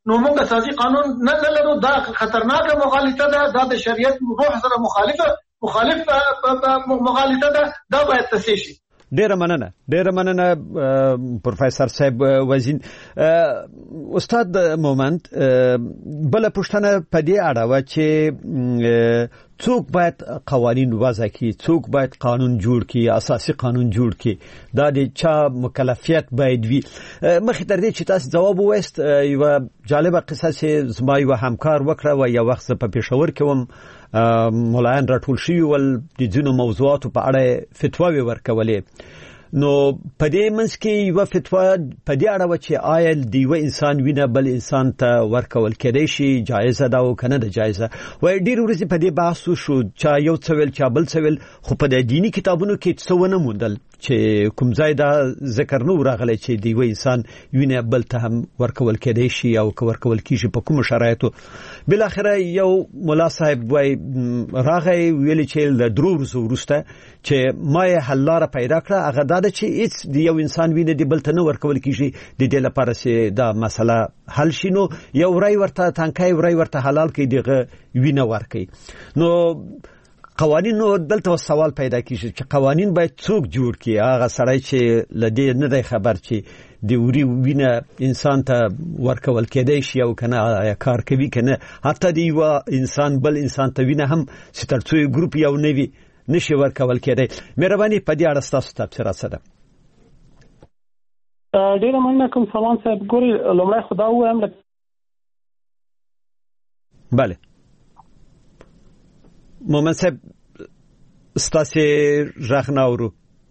نو موږ اساسي قانون نه لرو. دا خطرناکه مغالطه ده، دا د شریعت روح سره مخالفه مخالف مغالطه ده، دا باید تصحیح شي. ډیره مننه ډیره مننه پروفیسور صاحب وزین. استاد مومند، بل پښتنه په دې اړه و چې څوک باید قوانین وضع کړي، څوک باید قانون جوړ کړي، اساسي قانون جوړ کړي، دا د چا مکلفیت باید وي. مخکې تر دې چې تاسو جواب وایست، یو جالبه قصه چې زما یو همکار وکړه و یو وخت په پېښور کې وم، مولایان راټول شوي ول د ځینو موضوعاتو په اړه فتواوې ورکولې. نو په دې منځ کې یو فتوا په دې اړه و چې آیا د یو انسان وینه بل انسان ته ورکول کېدای شي، جایزه ده او کنه ده جایزه. وای ډېر ورځې په دې بحث شو، چا یو څه ویل چا بل څه ویل، خو په دې دینی کتابونو کې څه ونه موندل چې کوم ځای دا ذکر نه راغلی چې د یو انسان وینه بل ته هم ورکول کېدای شي او که ورکول کېږي په کوم شرایطو. بل اخره یو مولا صاحب وای راغی ویل چې د درو ورځو وروسته چې ما یې حل لاره پیدا کړه، هغه دا ده چې هیڅ د یو انسان وینه د بل ته نه ورکول کېږي، د دې لپاره چې دا مسله حل شي نو یو رای ورته تنکای رای ورته حلال کړي، دغه وینه ورکړي. نو قوانین، نو دلته سوال پیدا کیږي چې قوانین باید څوک جوړ کړي؟ هغه سړی چې لدې نه دی خبر چې د وری وینه انسان ته ورکول کېدای شي او کنه یا کار کوي کنه، حتی د یو انسان بل انسان ته وینه هم چې تر څو ګروپ یو نوي نشي ورکول کېدای. مهرباني په دې اړه تاسو تبصره څه ده؟ ډیره مننه کوم سلام صاحب. ګوري لومړی خدا وایم بله مومن صاحب ستاسو ژغ نه اورو.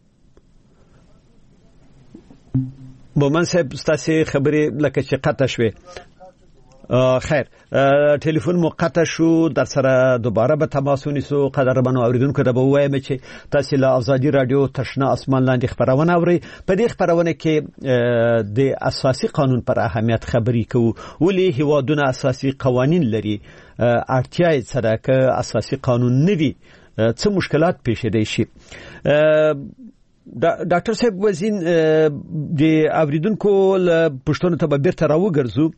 مومن صاحب ستاسو خبرې لکه چې قطع شوې. خیر، ټلیفون مو قطع شو، در سره دوباره به تماس ونیسو. قدرمنو اوریدونکو ته به وایم چې تاسو له ازادي رادیو تشنا اسمان لاندې خبرونه اورئ. په دې خبرونه کې د اساسي قانون پر اهمیت خبرې کوو، ولې هیوادونه اساسي قوانین لري، اړتیا یې څه ده، که اساسي قانون نه وي څه مشکلات پیښیدای شي. ډاکټر صاحب وزین، د اوریدونکو له پښتنو ته به بیرته راوګرځو.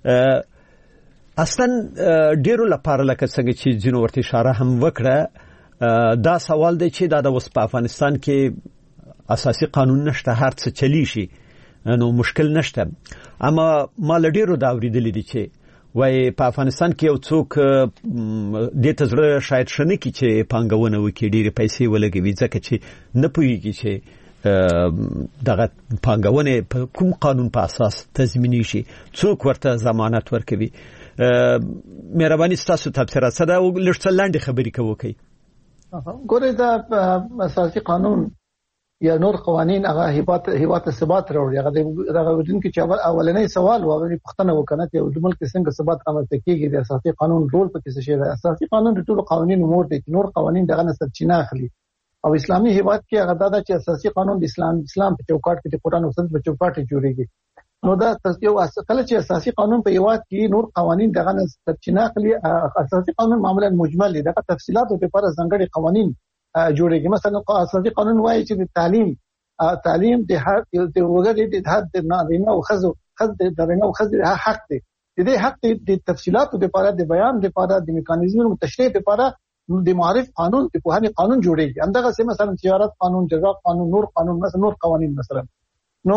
اصلا ډیرو لپاره لکه څنګه چې ځینو ورته اشاره هم وکړه، دا سوال دی چې دا د اوس په افغانستان کې اساسي قانون نشته، هر څه چلی شي نو مشکل نشته. اما ما له ډیرو دا اوریدلې دي چې وای په افغانستان کې یو څوک د تزړه شاید شنه کی چې پانګونه وکړي، ډېر پیسې ولګوي، ځکه چې نه پوهیږي چې دغه پانګونه په کوم قانون په اساس تضمینی شي، څوک ورته ضمانت ورکوي. مهرباني ستاسو تبصره څه ده او لږ څه لاندې خبرې کوي؟ ګورئ، دا اساسي قانون یا نور قوانین هغه هیواد هیواد ثبات راوړي. هغه دغه ودین کې چې اولنې سوال و او پښتنه وکنه چې د ملک څنګه ثبات رامنځته کیږي، د اساسي قانون رول په کې څه شی دی. اساسي قانون د ټولو قوانینو مور دی، نور قوانین دغه نه سرچینه اخلي. او اسلامي هیواد کې هغه دا چې اساسي قانون د اسلام اسلام په چوکاټ کې د قرآن او سنت په چوکاټ کې جوړیږي. نو دا یو کله چې اساسي قانون په هیواد کې نور قوانین دغه نه سرچینه اخلي. اساسي قانون معمولا مجمل دی، دغه تفصيلات په اړه ځانګړي قوانین جوړیږي. مثلا اساسي قانون وايي چې د تعلیم تعلیم د هر د وګړي د حد نارینه او ښځو خد د نارینه او ښځو حق دی. د دې حق د تفصيلات په اړه د بیان لپاره د میکانیزمونو تشریح لپاره د معرف قانون د پوهنې قانون جوړیږي. همدغه څه مثلا تجارت قانون، جزا قانون، نور قانون، مثلا نور قوانین. مثلا نو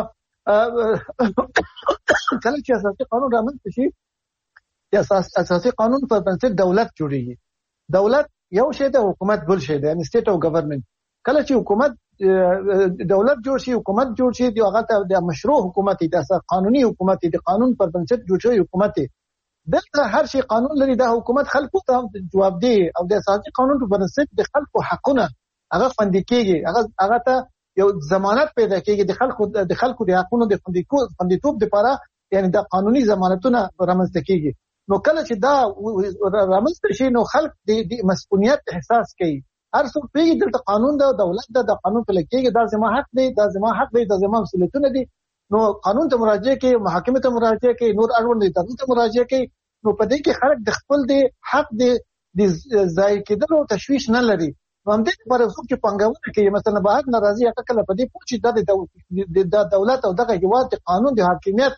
کله چې اساسي قانون رامنځته شي، اساسي قانون په بنسټ دولت جوړیږي. دولت یو شی د حکومت بل شی دی، یعنی سټیټ او ګورنمنت. کله چې حکومت دولت جوړ شي، حکومت جوړ شي، دی هغه ته د مشروع حکومت دی، د قانوني حکومت دی، د قانون پر بنسټ جوړ شوی حکومت دی. دلته هر شي قانون لري، د حکومت خلکو ته جواب دی او د اساسي قانون په بنسټ د خلکو حقونه هغه خوندي کیږي، هغه هغه ته یو ضمانت پیدا کیږي د خلکو د خلکو د حقونو د خوندیتوب لپاره، یعنی د قانوني ضمانتونه رامنځته کیږي. نو کله چې دا رامنځته شي نو خلک د مسؤلیت احساس کوي. هر څوک پیږي دلته قانون دا دولت دا د قانون په لکېږي، دا زما حق دی، دا زما حق دی، دا زما مسؤلیتونه دي. نو قانون ته مراجعه کوي، محاکمه ته مراجعه کوي، نور اړوند ادارو ته مراجعه کوي. نو په دې کې خلک د خپل دی حق دی د ځای کېدلو تشویش نه لري. نو هم دې لپاره څوک چې پانګونه کوي، مثلا بهر ناراضي هغه کله په دې پوه چې دا د دولت او دغه هیواد د قانون د حاکمیت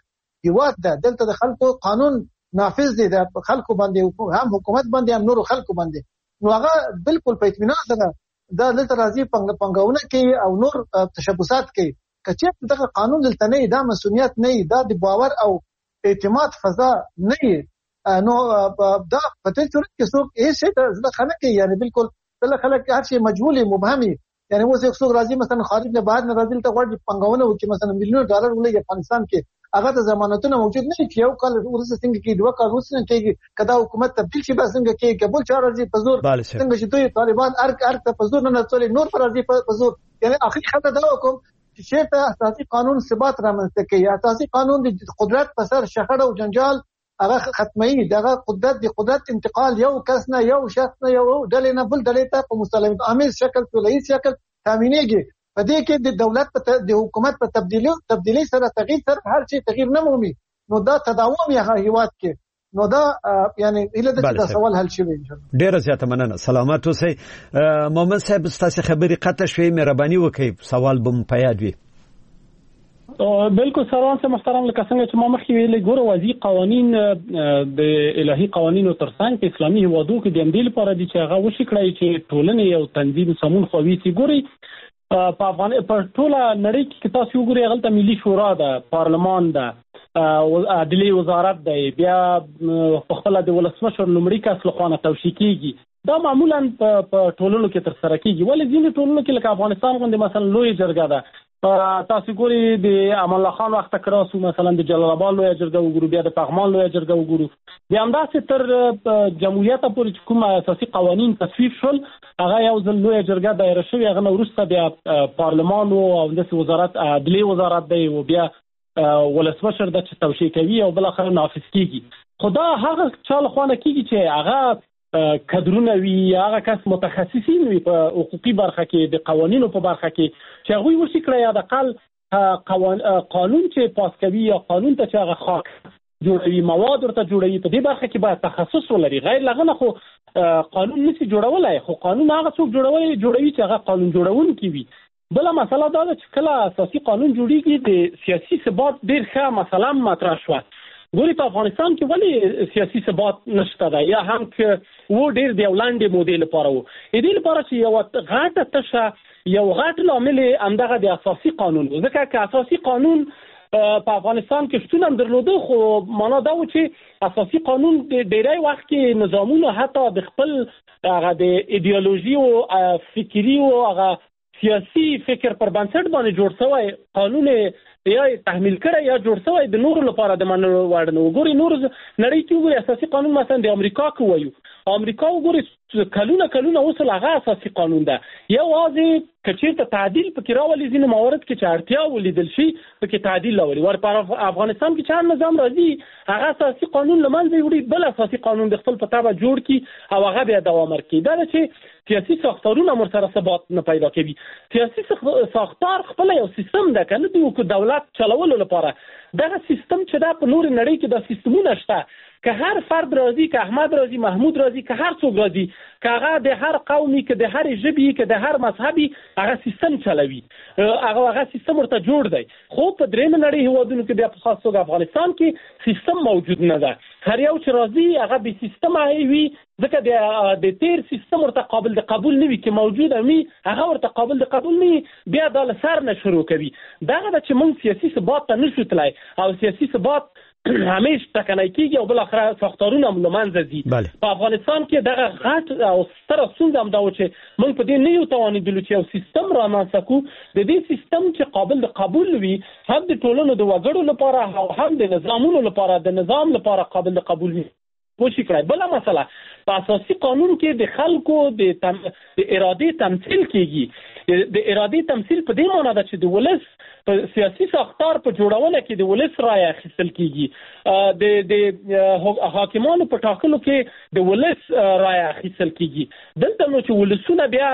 هیواد ده، دلته د خلکو قانون نافذ دی، د خلکو باندې هم حکومت باندې هم نورو خلکو باندې، نو هغه بالکل په اطمینان سره دا دلته راځي پنګونه کوي او نور تشبثات کوي. که چېرته دغه قانون دلته نه وي، دا مسؤلیت نه وي، دا د باور او اعتماد فضا نه وي، نو دا په دې صورت کې څوک هیڅ شی ته زړه نه کوي. یعنې بالکل بل خلک هر شی مجهول مبهمي، یعنې اوس یو څوک راځي مثلا خارج نه بهر نه راځي ته غواړي پنګونه وکړي، مثلا میلیون ډالر ولګي افغانستان کې، هغه د ضمانتونو موجود نه چې یو کال ورسره څنګه کې دوه کال ورسره کېږي، کدا حکومت تبدیل شي به څنګه کې قبول چا راځي په زور، څنګه چې دوی طالبان ارک ارک په زور نه نڅولې نور پر راځي په زور. یعنې اخري خطه دا وکم چې ته اساسي قانون ثبات رامنځته کوي، اساسي قانون د قدرت په سر شخړه او جنجال هغه ختمي، دغه قدرت د قدرت انتقال یو کس نه یو شخص نه یو ډلې نه بل ډلې ته په مسالمت عامل شکل په لایق شکل تامینېږي. په دې کې د دولت په د حکومت په تبدیلی تبدیلی سره تغییر سره هر شي تغییر نه مومي، نو دا تداوم یې هیواد کې، نو دا یعنی اله د سوال حل شوی. ډیره زیاته مننه، سلامات اوسئ. مومن صاحب ستاسو خبرې قطع شوې، مهرباني وکړئ سوال به مو په یاد وي. بالکل سروان صاحب محترم، لکه څنګه چې ما مخکې ویلې، ګوره وضعي قوانین د الهي قوانینو ترڅنګ په اسلامي هیوادو کې د همدې لپاره دي چې هغه وشي کړی چې ټولنې یو تنظیم سمون خوي سي. ګوري په افغان په ټوله نړۍ کې تاسو وګورئ، هغه ملي شورا ده، پارلمان ده، عدلي وزارت دی، بیا په خپل د ولسمشر لومړي کس لخوا توشیح کیږي. دا معمولا په ټولنو کې تر سره کیږي، ولې ځینې ټولنو کې لکه افغانستان غوندې مثلا لوی جرګه ده، تاسو ګورئ د امان الله خان وخت کراسو مثلا د جلال آباد لوی جرګه وګورو، بیا د پغمان لوی جرګه وګورو، بیا همداسې تر جمهوریت پورې کوم اساسي قوانین تصویب شول، هغه یو ځل لوی جرګه دایره شوې، هغه وروسته بیا پارلمان او د وزارت عدلي وزارت دی او بیا ولسمشر د توشیح کوي او بل اخر نافذ کیږي. خدا هغه چاله خوانه کیږي چې هغه کادرونه وي، هغه کس متخصصین وي په حقوقي برخه کې، د قوانینو په برخه کې، چې هغه وشي کړی یا د اقل قانون چې پاس کوي یا قانون ته چې هغه خاک جوړوي، مواد ورته جوړوي، په دې برخه کې باید تخصص ولري. غیر لغه نه خو قانون نشي جوړولای، خو قانون هغه څوک جوړوي جوړوي چې هغه قانون جوړونکی وي. بل مسله دا ده چې کله اساسي قانون جوړیږي د سیاسي ثبات ډیر ښه مسله مطرح شوه. ګوري په افغانستان کې ولې سیاسي ثبات نشته ده، یا هم که و ډیر د لاندې مودې لپاره و، دې لپاره چې یو غاټه تشه یو غاټ لامل همدغه د اساسي قانون، ځکه چې اساسي قانون په افغانستان کې شتون هم درلوده، خو معنا دا و چې اساسي قانون د ډیری وخت کې نظامونه حتی د خپل هغه د ایدئولوژي او فکری او هغه سیاسي فکر پر بنسټ باندې جوړ شوی قانون یا تحمیل کړی یا جوړ شوی د نورو لپاره د منلو وړ نه. وګورئ نور نړۍ کې وګورئ اساسي قانون مثلا د امریکا کې وایو، امریکا وګورئ کلونه کلونه اوس هغه اساسي قانون ده، یوازې که چېرته تعدیل پکې راولي ځینې موارد کې چې اړتیا ولیدل شي پکې تعدیل راولي. ور په افغانستان کې چې هر نظام راځي هغه اساسي قانون له منځه وړي، بل اساسي قانون د خپل په تابع جوړ کړي او هغه بیا دوام ورکړي. دا چې سیاسي ساختارونه ورسره ثبات نه پیدا کوي. سیاسي ساختار خپل یو سیستم ده، کنه د دولت چلولو لپاره دغه سیستم چې دا په نور نړۍ کې دا سیستمونه شته، که هر فرد راځي، که احمد راځي، محمود راځي، که هر څوک راځي، که هغه د هر قومي، که د هر ژبې، که د هر مذهبي، هغه سیستم چلوي، هغه هغه سیستم ورته جوړ دی. خو په درېیمه نړۍ هیوادونو کې بیا په خاص توګه افغانستان کې سیستم موجود نه ده. هر یو چې راځي هغه بې سیستمه وي، ځکه د تیر سیستم ورته قابل د قبول نه وي، که موجود وي هغه ورته قابل د قبول نه وي، بیا دا له سر نه شروع کوي. دغه ده چې موږ سیاسي ثبات ته نشو تللی او سیاسي ثبات همیشه ټکنۍ کېږي او بل اخره ساختارونه هم له منځه ځي. په افغانستان کې دغه غټ او ستره ستونزه هم دا و چې موږ په دې نه یو توانېدلو چې یو سیستم رامنځته کړو، د دې سیستم چې قابل د قبول وي، هم د ټولنو د وګړو لپاره او هم د نظامونو لپاره د نظام لپاره قابل د قبول وي. پوښی کړای. بل مسله په اساسي قانون کې د خلکو د تم... د ارادې تمثيل کیږي. د ارادې تمثيل په دې معنی ده چې د ولس په سیاسي ساختار په جوړونه کې د ولس رائے اخیستل کیږي، د د حاکمانو په ټاکلو کې د ولس رائے اخیستل کیږي. دلته نو چې ولسونه بیا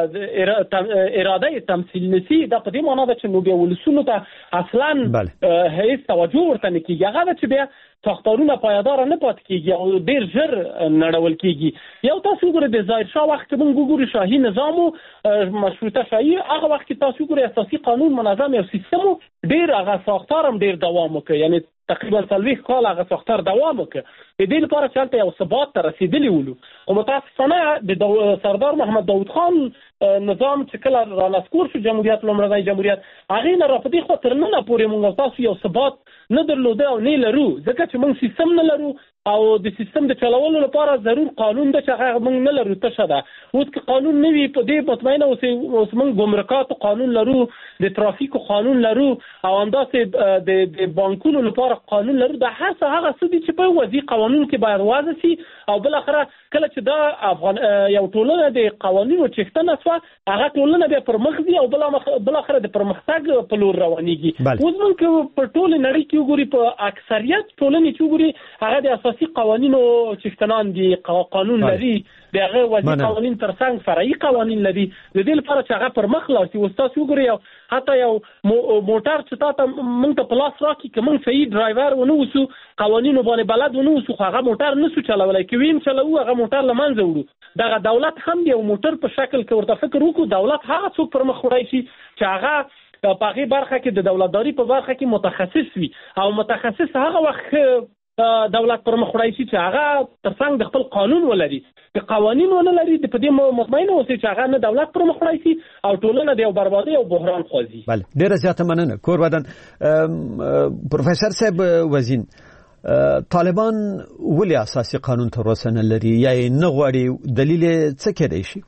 اراده تمثيل نسی، دا په دې معنی ده چې نو بیا ولسونو ته اصلا هیڅ توجه ورته نه کیږي، هغه چې بیا ساختارونه پایدار نه پات کیږي او ډیر ژر نړول کیږي. یو تاسو ګورئ د ظاهر شاه وخت کې موږ ګورو شاهي نظام او مشروطه شاهي، هغه وخت کې تاسو ګورئ اساسي قانون منظم او سیستم ډیر هغه ساختار هم ډیر دوام وکړي، یعنی تقریبا څلوېښت کاله هغه ساختار دوام وکړ. د دې لپاره چې هلته یو ثبات ته رسېدلي ولو. خو متاسفانه د دو... سردار محمد داود خان نظام چې کله رانسکور شو جمهوریت لومړنی جمهوریت هغې نه را په دې خوا تر ننه پورې موږ تاسو یو ثبات نه درلوده او نه لرو ځکه چې موږ سیستم نه لرو او د سیستم د چلولو لپاره ضرور قانون ده چې هغه موږ نه لرو تشه ده. اوس که قانون نه وي په دې مطمئنه اوسئ اوس موږ ګمرکاتو قانون لرو، د ترافیکو قانون لرو او همداسې د د بانکونو لپاره قانون لرو. دا هر څه هغه څه دي چې په وضعي قوانینو کې باید واضح سي او بالاخره کله چې دا افغان یو ټولنه د قوانینو چښتنه شوه هغه ټولنه بیا پرمخ ځي او بالاخره د پرمختګ په لور روانېږي. اوس موږ په ټوله نړۍ کې وګوري په اکثریت ټولنې چې وګوري هغه د اساسي قوانینو چښتنان دي، قانون لري، د هغه وضعي قوانین ترڅنګ فرعي قوانین لري. د دې لپاره چې هغه پرمخ لاړ شي. اوس تاسو وګورئ حتی یو موټر چې تا ته موږ ته په لاس راکړي که موږ صحیح ډرایور ونه اوسو، قوانینو باندې بلد ونه اوسو، خو هغه موټر نسو چلولی. که ویم چلوو هغه موټر له منځه وړو. دغه دولت هم د یو موټر په شکل کې ورته فکر وکړو. دولت هغه څوک پرمخ وړی شي چې هغه په هغې برخه کې د دولتداري په برخه کې متخصص وي او متخصص هغه وخت دولت پرمخ وړی شي چې هغه ترڅنګ د خپل قانون ولري. که قوانین ونه لري په دې مطمئنه اوسئ چې هغه نه دولت پرمخ وړی شي او ټولنه د یو بربادۍ او بحران خوځي. بله، ډېره زیاته مننه. کور بدن پروفیسور صاحب وزین، طالبان ولې اساسي قانون تر اوسه نه لري یا یې نه غواړي؟ دلیل څه کېدای شي؟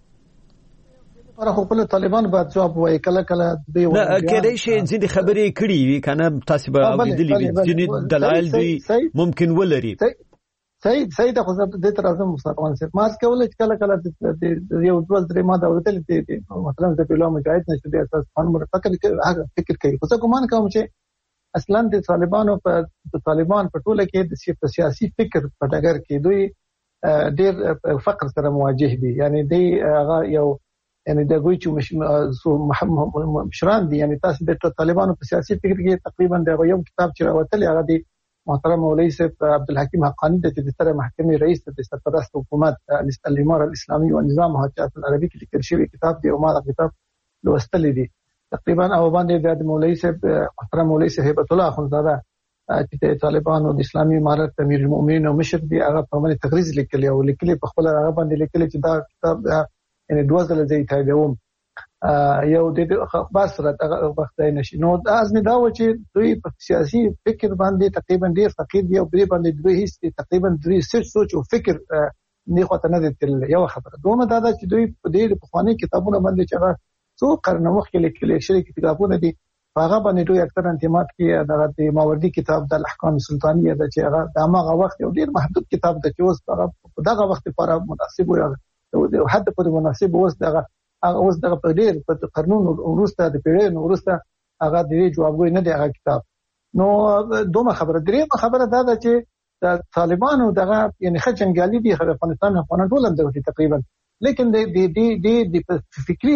خو خپل طالبان باید جواب وایي. کله کله دوی کېدای شي ځینې خبرې کړي وي که نه تاسې به اورېدلي وي، ځینې دلایل دوی ممکن ولري. صحیح صحیح ده. خو زه دې ته راځم مستقیما صاحب ما څه کولی چې کله کله د یو دوه درې ما د اورېدلي دي مثلا د پیلو مجاهد نه چې د اساس قانون فکر هغه فکر کوي. خو زه ګمان کوم چې اصلا د طالبانو په طالبان په ټوله کې د سیاسي فکر په ډګر کې دوی ډېر فقر سره مواجه دي. یعنی دوی هغه یو یعنی د ګوي چې مشران دي. یعنی تاسو د طالبانو په سیاسي فکر کې تقریبا د یو کتاب چې راوتلی هغه دی محترم مولوی صاحب عبدالحکیم حقانی د چې د ستره محکمې رئیس د سرپرست حکومت الاماره الاسلامي او نظام حاکمیت العربي کې لیکل شوی کتاب دی او ما دا کتاب لوستلی دی تقریبا. او باندې د مولوی صاحب محترم مولوی صاحب هیبت الله اخوندزاده چې د طالبانو د اسلامي امارت امیر المؤمنین او مشر دی هغه په باندې تقریر لیکلی او لیکلی په خپل هغه باندې لیکلی چې دا کتاب یعنی دوه ځله زه یې تاییدوم. یو د بس را وخت نشي نو از نه دا و چې دوی په سیاسي فکر باندې تقریبا ډیر فقیر دی او دوی باندې دوی هیڅ تقریبا دوی سوچ سوچ او فکر نه خو ته نه دي. یو خبره دومره دا ده چې دوی په دې پخوانی کتابونه باندې چې هغه څو قرن مخکې لیکل شوي کتابونه دي هغه باندې دوی اکثر انتماد کې د ماوردي کتاب د احکام سلطانیه د چې هغه د هغه وخت یو ډیر محدود کتاب د چې اوس په دغه وخت لپاره مناسب وي او حد په مناسب اوس دغه اوس دغه په ډیر په قرنونو وروسته د پیړیو وروسته هغه د جوابګوی نه دی هغه کتاب. نو دومره خبره درېمه خبره دا ده چې د طالبانو دغه یعنی ښه جنګیالي دي خو افغانستان افغانان ټول هم دغه تقریبا لیکن د د د د فکری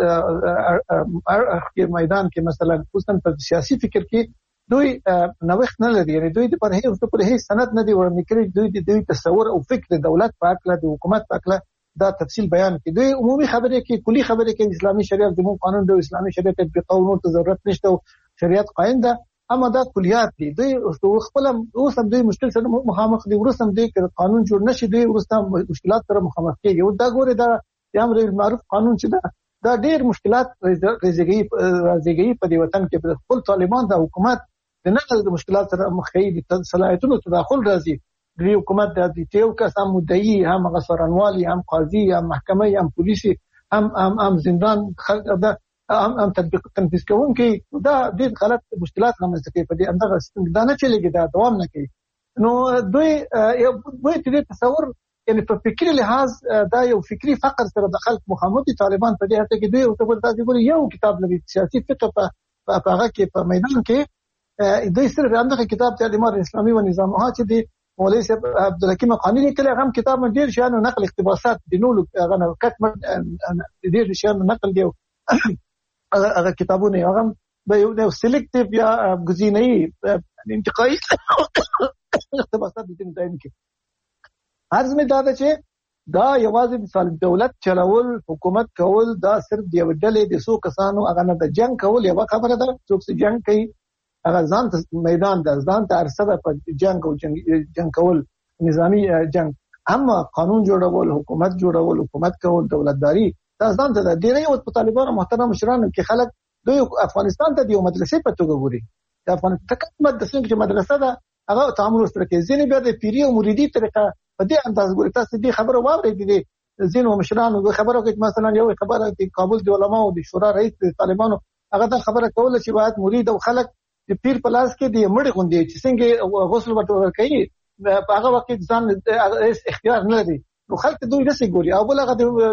میدان کې مثلا خصوصا په سیاسي فکر کې دوی نوښت نه لري. یعنی دوی د پر هیڅ په هیڅ سند نه دی وړاندې کړی. دوی د دوی تصور او فکر د دولت په اړه د حکومت په اړه دا تفصیل بیان کړي. دوی عمومي خبرې کې کلی خبرې کې اسلامي شریعت زموږ قانون د اسلامي شریعت په قانون ته ضرورت نشته او شریعت قائم ده اما دا کلیات دي. دوی خپل اوس هم دوی مشکل سره مخامخ دي. ورسم دوی چې قانون جوړ نشي دوی ورسته مشکلات سره مخامخ کیږي. او دا ګوره دا امر بالمعروف قانون چې دا دا ډېر مشکلات راځي راځي په دې وطن کې په خپل طالبان د حکومت د نه د مشکلات سره مخ کیږي. صلاحیتونو تداخل راځي. د حکومت د دیو کس هم مدعی هم غسرانوالی هم قاضي هم محکمه هم پولیسي هم هم هم زندان دا هم هم تطبیق تنفیذ کوونکي دا ډېر غلط مشکلات رامنځته کوي. په دې اندغه سیستم دا نه چلېږي دا دوام نه کوي. نو دوی دوی دې تصور یعنی په فکری لحاظ دا یو فکری فقر سره د خلک مخامخ دي. طالبان په دې هڅه کې دوی او ته ورته ګوري یو کتاب لري سیاسي فقه په هغه کې په میدان کې دوی سره همدغه کتاب چې د امارت اسلامي و نظام ها چې دی مولوی صاحب عبدالحکیم حقانی لیکلی هغه کتاب من ډېر شیانو نقل اقتباسات د نولو هغه کټ ډېر شیانو نقل دی هغه کتابونه هغه به یو سلیکټیو یا ګزینه‌ای انتقائي اقتباسات د دې ځای کې عرض مې دا ده چې دا یوازې مثال دولت چلول حکومت کول دا صرف د یو ډلې د څو کسانو هغه نه د جنگ کول یو خبره ده. څوک چې جنگ کوي هغه ځان ته میدان ده، ځان ته عرصه ده په جنگ او جنگ, جنگ کول، نظامی جنگ. اما قانون جوړول، حکومت جوړول، حکومت کول، دولتداری دا ځان ته ده. ډیری وخت په طالبانو محترم مشرانو کې خلک دوی افغانستان ته د یو مدرسې په توګه ګوري. د افغانستان مدرسې چې مدرسه ده هغه تعامل سره کوي. ځینې بیا د پیری او مریدي طریقه په دې انداز ګوري. تاسو دې خبره واورئ دي ځینو مشرانو خبره کوي، مثلا یو خبره د کابل د علماو د شورا رئیس د طالبانو هغه دا خبره کوله چې باید مرید او خلک د پیر په لاس کې د مړي غوندي چې څنګه غسل ورته کوي په هغه وخت ځان اختیار نه لري. نو خلک دوی نسي ګوري. او بل هغه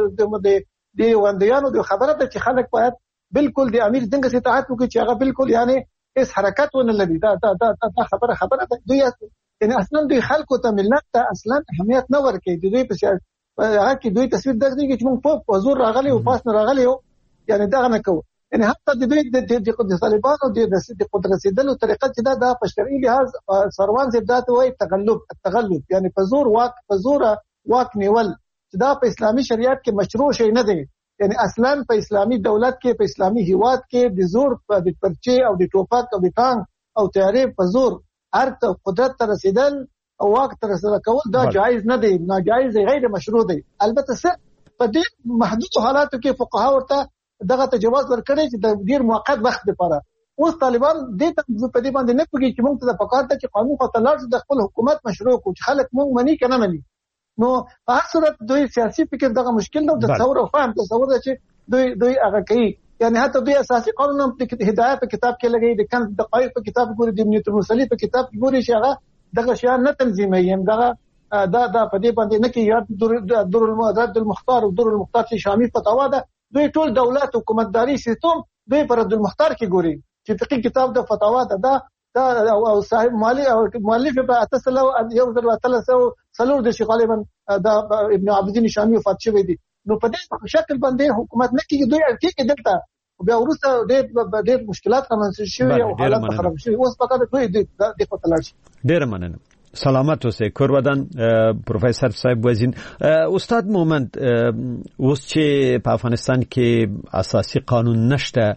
د د وندیانو د خبره ده چې خلک باید بالکل د امیر څنګه سي اطاعت وکړي چې هغه بالکل یعنی اس حرکت ونه لري. دا دا دا خبره خبره ده. دوی یعنی اصلا دوی خلکو ته ملت ته اصلا اهمیت نه ورکوي. دوی په هغه کې دوی تصویر درځي چې موږ په حضور راغلي او پاس نه راغلي او یعنی دا نه کوو. یعنی حتی د دوی د طالبانو د قدرت رسیدلو طریقه چې دا د بشري لحاظ سروان زبدات وای تغلب التغلب یعنی په زور واک په زور واک نیول چې دا په اسلامي شریعت کې مشروع شي نه دی. یعنی اصلا په اسلامي دولت کې په اسلامي هیواد کې د زور د پرچې او د ټوپک او د ټانک او تیارې په زور هر قدرت ته رسیدل او واک ته رسیدل کول دا جایز نه دی، ناجایز دی، غیر مشروع دی. البته صرف په دې محدود حالاتو کې فقها ورته دغه ته جواز ورکړي چې د ډیر موقت وخت لپاره. اوس طالبان دې ته په دې باندې نه پوهیږي چې موږ ته د پکار ته چې قانون په تلاش د خپل حکومت مشروع کو چې خلک موږ مني کنه مني. نو په هر صورت دوی سیاسي فکر دغه مشکل دی. د تصور او فهم تصور دی چې دوی دوی هغه کوي. یعنی حتی دوی اساسي قانون هم د هدایت په کتاب کې لګي، د کنز دقایق په کتاب ګوري، د ابن المرسلی په کتاب کې ګوري چې هغه دغه شیان نه تنظیموي. هم دغه دا دا په دې باندې نه کې یاد در المعرض المختار او در المختار چې شامی فتوا ده. دوی ټول دولت حکومتداري سیستم دوی پر رد المختار کې ګوري چې فقہی کتاب د فتوا ده. دا دا او صاحب مالی او مؤلف په اتصل یو ځل وتلسو سلور د شیخ غالبا دا ابن عابدین شامی وفات شوی دی. نو په دې شکل باندې حکومت نه کېږي. دوی اړتیا کې دلته بیا ورسته ډېر ډېر مشکلات رامنځته شوي او حالات خراب شوي. اوس فقط دوی د فتلل شي. ډېر مننه. سلامت اوسئ کورودان پروفیسور صاحب وزین. استاد مومند اوس چې په افغانستان کې اساسي قانون نشته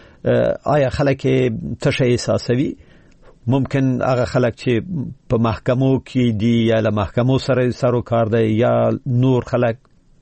آیا خلک تشه احساسوي؟ ممکن هغه خلک چې په محکمو کې دي یا له محکمو سره سرو کار دی یا نور خلک؟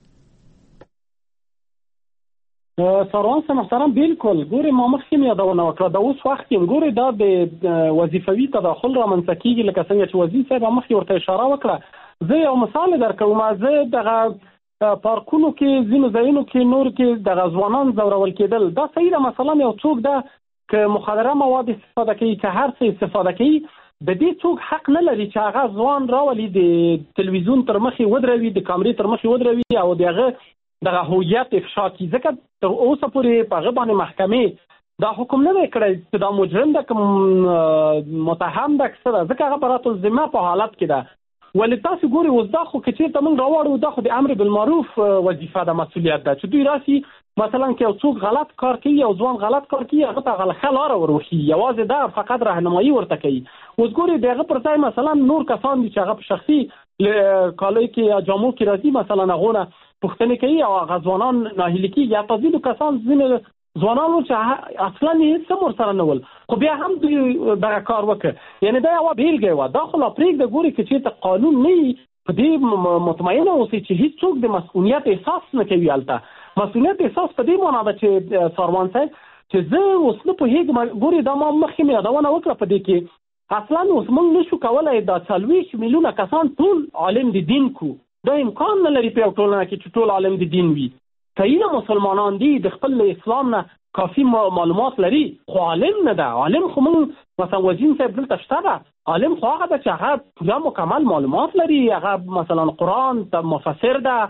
سروان سره محترم بالکل ګوري ما مخکې یادونه وکړه د اوس وخت کې ګوري دا د وظیفوي تداخل رامنځته کیږي لکه څنګه چې وزیر صاحب مخکې ورته اشاره وکړه. زه یو مثال درکوم. زه دغه پارکونو کې ځینو ځایونو کې نور کې دغه ځوانان زورول کېدل دا صحیح ده. مثلا یو څوک ده که مخدره مواد استفاده کوي که هر څه استفاده کوي د دې څوک حق نه لري چې هغه ځوان راولي د تلویزیون تر مخې ودروي، د کامرې تر مخې ودروي او دغه دغه هویت افشا کی. ځکه تر اوسه پورې په هغه باندې محکمې دا حکم نه دی کړی چې دا مجرم ده که متهم ده که څه ده، ځکه هغه برات الذمه په حالت کې ده. ولې تاسو ګورئ اوس دا خو که چېرته موږ راوړو دا خو د امر بالمعروف وظیفه ده، مسؤلیت ده چې دوی راسي مثلا که یو څوک غلط کار کوي او ځوان غلط کار کوي هغه ته غلطه لاره وروښي، یوازې دا فقط راهنمایي ورته کوي. اوس ګورئ د هغه پر ځای مثلا نور کسان دي چې هغه په شخصي کالیو کې یا جامو کې راځي مثلا هغونه پوښتنې کوي او هغه ځوانان ناهیلي کېږي. یا ځینو کسان ځینې ځوانانو چې اصلا یې څه ورسره نه ول خو بیا هم دوی دغه کار وکړ. یعنې دا یوه بېلګه وه. دا خو لا پرېږده ګورئ که چېرته قانون نه وي په دې مطمئنه اوسئ چې هېڅوک د مسؤلیت احساس نه کوي. هلته مسؤلیت احساس په دې معنا ده چې سروان صاحب چې زه اوس نه پوهېږم. ګورئ دا ما مخکې مې یادونه وکړه په دې کې اصلا اوس موږ نشو کولی دا څلوېښت میلیونه کسان ټول عالم د دین کو. دا امکان نه لري په یو ټولنه کې چې ټول عالم د دین وي. کایله مسلمانان دي د خپل اسلام نه کافي معلومات لري خو عالم نه ده. عالم خو موږ مثلا وزیر صاحب دلته شته ده. عالم خو هغه ده چې هغه پوره مکمل معلومات لري، هغه مثلا قرآن مفسر ده،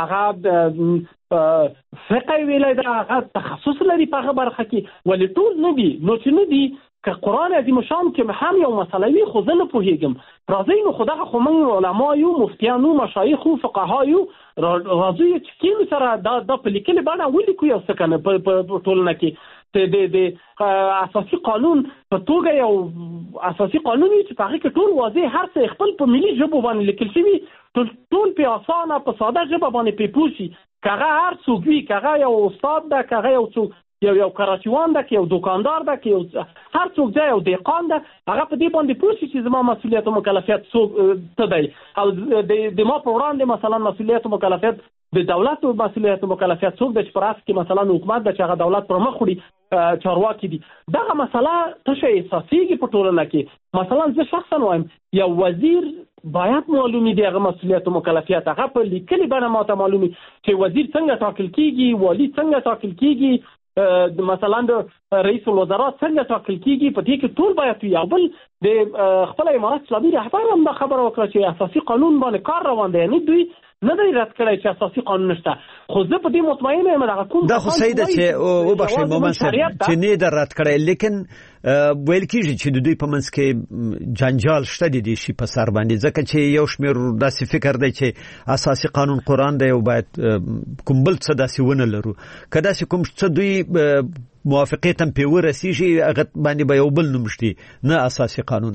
هغه فقه ویلی ده، هغه تخصص لري په هغه برخه کې. ولې ټول نه دي؟ نو چې نه دي که قرآن عظیم شان کې هم یو مسله وي خو زه نه پوهېږم. راځئ نو خو دغه خو موږ علما یو، مفتیان یو، مشایخ یو، فقها یو، راځئ چې کینو سره دا دا په لیکلې بڼه ولیکو یو څه کنه په ټولنه کې د د اساسي قانون په توګه یو اساسي قانون وي چې په هغې کې ټول واضح هر څه خپل په ملي ژبو باندې لیکل شوي، ټول ټول پې اسانه په ساده ژبه باندې پرې پوه شي. که هغه هر څوک وي، که هغه یو استاد ده، که هغه یو څوک یو یو کراچیوان ده که یو دکاندار ده که یو هر څوک ځای یو دهقان ده هغه په دې باندې پوه شي چې زما مسؤلیت او مکلفیت څه دی او د ما په وړاندې مثلا مسؤلیت او مکلفیت د دولت او مسؤلیت او مکلفیت څوک د چپراس کې مثلا حکومت د چغه دولت پر مخ وړي چارواکي دي دغه مسله تشه اساسيږي په ټولنه کې مثلا زه شخصا وایم یو وزیر باید معلومي دی هغه مسؤلیت او مکلفیت هغه په لیکلي باندې ماته معلومي چې وزیر څنګه ټاکل کیږي والی څنګه ټاکل کیږي مثلا د رئیس الوزرا څنګه ټاکل کیږي په دې کې ټول باید یو بل د خپل امارات اسلامي رهبر هم خبره وکړه چې اساسي قانون باندې کار روان دی نه دوی نه دی رد کړی چې اساسي قانون نشته خو زه په دې مطمئن یم دا کوم دا خو صحیح ده چې او بخښئ مومن صاحب چې نه در رد کړی لیکن ویل کیږي چې د دوی په منځ کې جنجال شته دي شي په سر باندې ځکه چې یو شمېر داسې فکر دی چې اساسي قانون قرآن دی او باید کوم بل څه داسې ونه لرو که داسې کوم څه دوی موافقت هم په ورسیږي هغه باندې به یو بل نوم شي نه اساسي قانون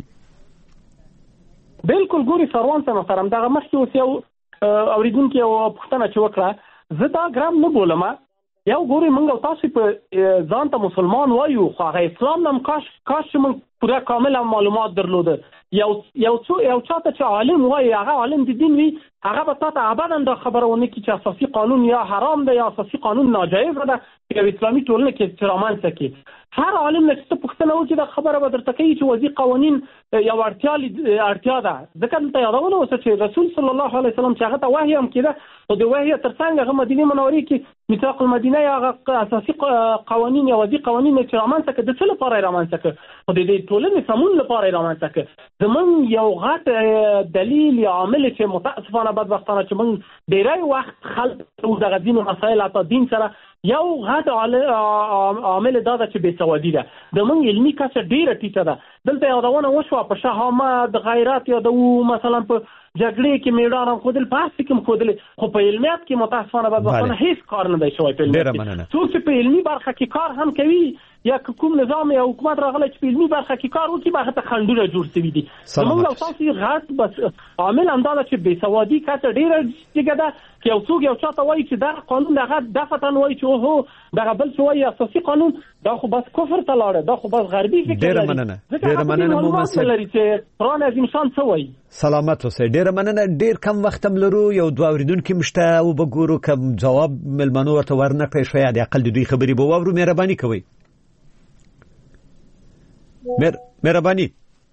بالکل ګوري سروان ته محترم دغه مخکې اوس یو اوریدونکو یو پوښتنه چې وکړه زه دا ګرام نه بولم یو ګوري موږ تاسو په ځان ته مسلمان وایو خو هغه اسلام نم کاش کاش موږ پوره کامل معلومات درلوده یو یو څو یو چاته چې عالم وایي هغه عالم د دین وي هغه به تاسو ابدا دا خبرونه کوي چې اساسي قانون یا حرام دی یا اساسي قانون ناجایز ده چې اسلامي ټولنه کې احترام سکي هر عالم چې څه پوښتنه وکړي دا خبره به درته کوي چې وځي قوانین یو اړتیا اړتیا ده ځکه ته یادونه اوسه چې رسول صلی الله علیه وسلم چې هغه ته وحی هم کېده او د وحی ترڅنګ هغه مدینه منورې کې میثاق المدینه یا اساسي قوانین یا وځي قوانین چې رامنځته کړي د څه لپاره رامنځته کړي خو د دې ټولنې سمون لپاره رامنځته کړي زمون یو غټ دلیل یا عامل چې متاسفانه بدبختانه چې موږ ډیری وخت خلک دغه دین او مسایل اته دین سره یو غټ عامل دا ده چې بېسوادي ده د موږ علمي کچه ډیره ټیټه ده دلته یادونه وشوه په شهامت غیرت یادوو مثلا په جګړې کې میړان هم ښودل په هر څه کې هم ښودلې خو په علمیت کې متاسفانه بدبختانه هېڅ کار نه دی شوی په علمیت کې څوک چې په علمي برخه کې کار هم کوي یا کوم نظام یا حکومت راغلی چې په علمي برخه کې کار وکړي هغه ته خنډونه جوړ شوي دي زموږ او تاسو غټ بس عامل همدا ده چې بېسوادي کچه ډېره ټیټه ده که یو څوک یو چاته وایي چې دغه قانون هغه دفتن وایي چې اوهو دغه بل څه وایي اساسي قانون دا خو بس کفر ته لاړه دا خو بس غربي فکر ډېره مننه ډېره مننه مومن صاحب لري چې قرآن عظیم شان څه وایي سلامت اوسئ ډېره مننه ډېر کم وخت هم لرو یو دوه اورېدونکي مشته او به ګورو که ځواب مېلمنو ورته ورنه کړی شاید اقل د دوی خبرې به واورو مهرباني کوئ مهرباني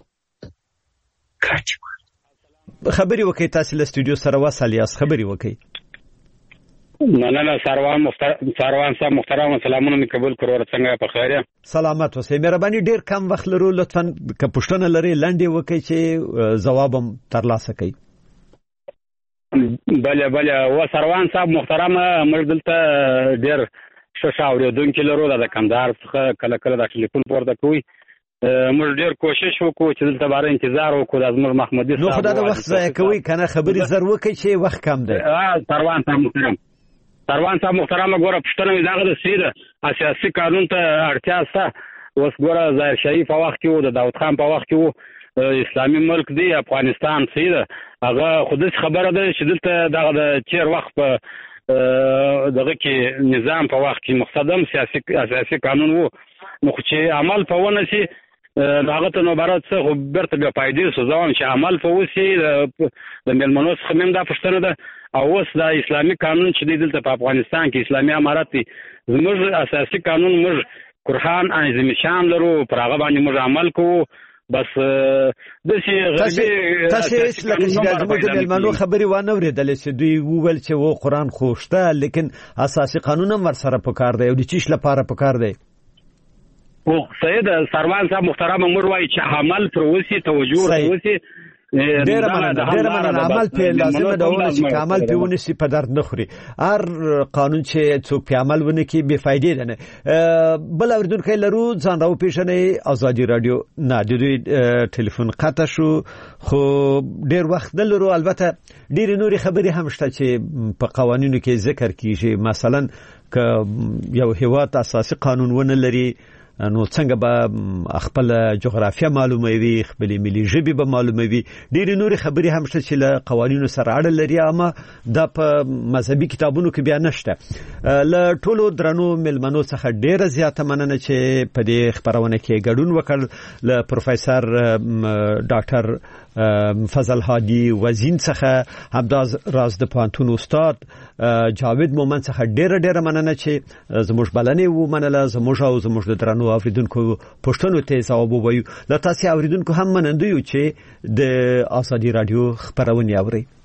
خبري وکي تاسو له استودیو سره وصل یاست خبري وکي مننه سروان محترم سروان صاحب محترم سلامونه می قبول کړو څنګه په خیره سلامت اوسئ مهرباني ډیر کم وخت لرو لطفا که پښتنه لري لنډي وکي چې جوابم ترلاسه کړي بله بله و سروان صاحب محترم موږ دلته ډیر ښه اورېدونکي لرو د کندهار څخه کله کله د ټلیفون پورته کوي موږ ډیر کوشش وکړو چې دلته باره انتظار وکړو د ازمر محمدي صاحب نو خدای د وخت ضایع کوي کنه خبري زر وکړي چې وخت کم دی سروان صاحب محترم سروان صاحب محترم ګوره پښتنه وي دغه د سیده اساسي قانون ته اړتیا شته اوس ګوره ظاهر شریف په وخت کې وو د داود خان په وخت کې وو اسلامي ملک دی افغانستان سیده هغه خودش خبره ده چې دلته دغه د چیر وخت په دغه کې نظام په وخت کې مقصدم سیاسي اساسي قانون وو نو چې عمل په ونه شي هغه ته نو برات څه خو برته بیا پایدې سو ځوان چې عمل په وسی د ملمنو څخه مم دا پښتنه ده او اوس د اسلامي قانون چې دلته په افغانستان کې اسلامي امارات دي زموږ اساسي قانون موږ قرآن عظیم شان لرو پر هغه باندې موږ عمل کوو بس د شي غربي تاسو لکه چې زموږ د ملمنو خبري وانه ورېدل چې دوی وویل چې و قرآن خوشته لیکن اساسي قانون هم ورسره پکار دی او د چیش لپاره پکار دی او سید سروان صاحب محترم امر وای چې عمل پر وسی توجه وسی ډېر مننه ډېر مننه عمل په لازمه ده چې عمل په ونسی په درد نه خوري هر قانون چې څوک په عمل ونه کې بے فائدې ده نه بل اوردونکو لرو ځان راو پیښنې ازادي رادیو نه د دوی ټلیفون قطع شو خو ډېر وخت دلرو البته ډېر نوري خبرې هم شته چې په قوانینو کې ذکر کیږي مثلا که یو هیواد اساسي قانون ونه لري نو څنګه به خپل جغرافیه معلومه وي خپل ملي ژبه به معلومه وي ډېر نور خبري هم شته چې له قوانینو سره اړه لري اما د په مذهبي کتابونو کې بیا نشته له ټولو درنو ملمنو څخه ډېر زیاته مننه چې په دې خبرونه کې ګډون وکړ له پروفیسور ډاکټر فضل هادي وزین څخه همداز راز د پوهنتون استاد جاوید مومن څخه ډېر ډېر مننه چې زموږ بلنې و منله زموږ او زموږ د درنو اوریدونکو پوښتنو ته ځواب ووایو له تاسو اوریدونکو هم مننه یو چې د ازادي رادیو خبرونه اوري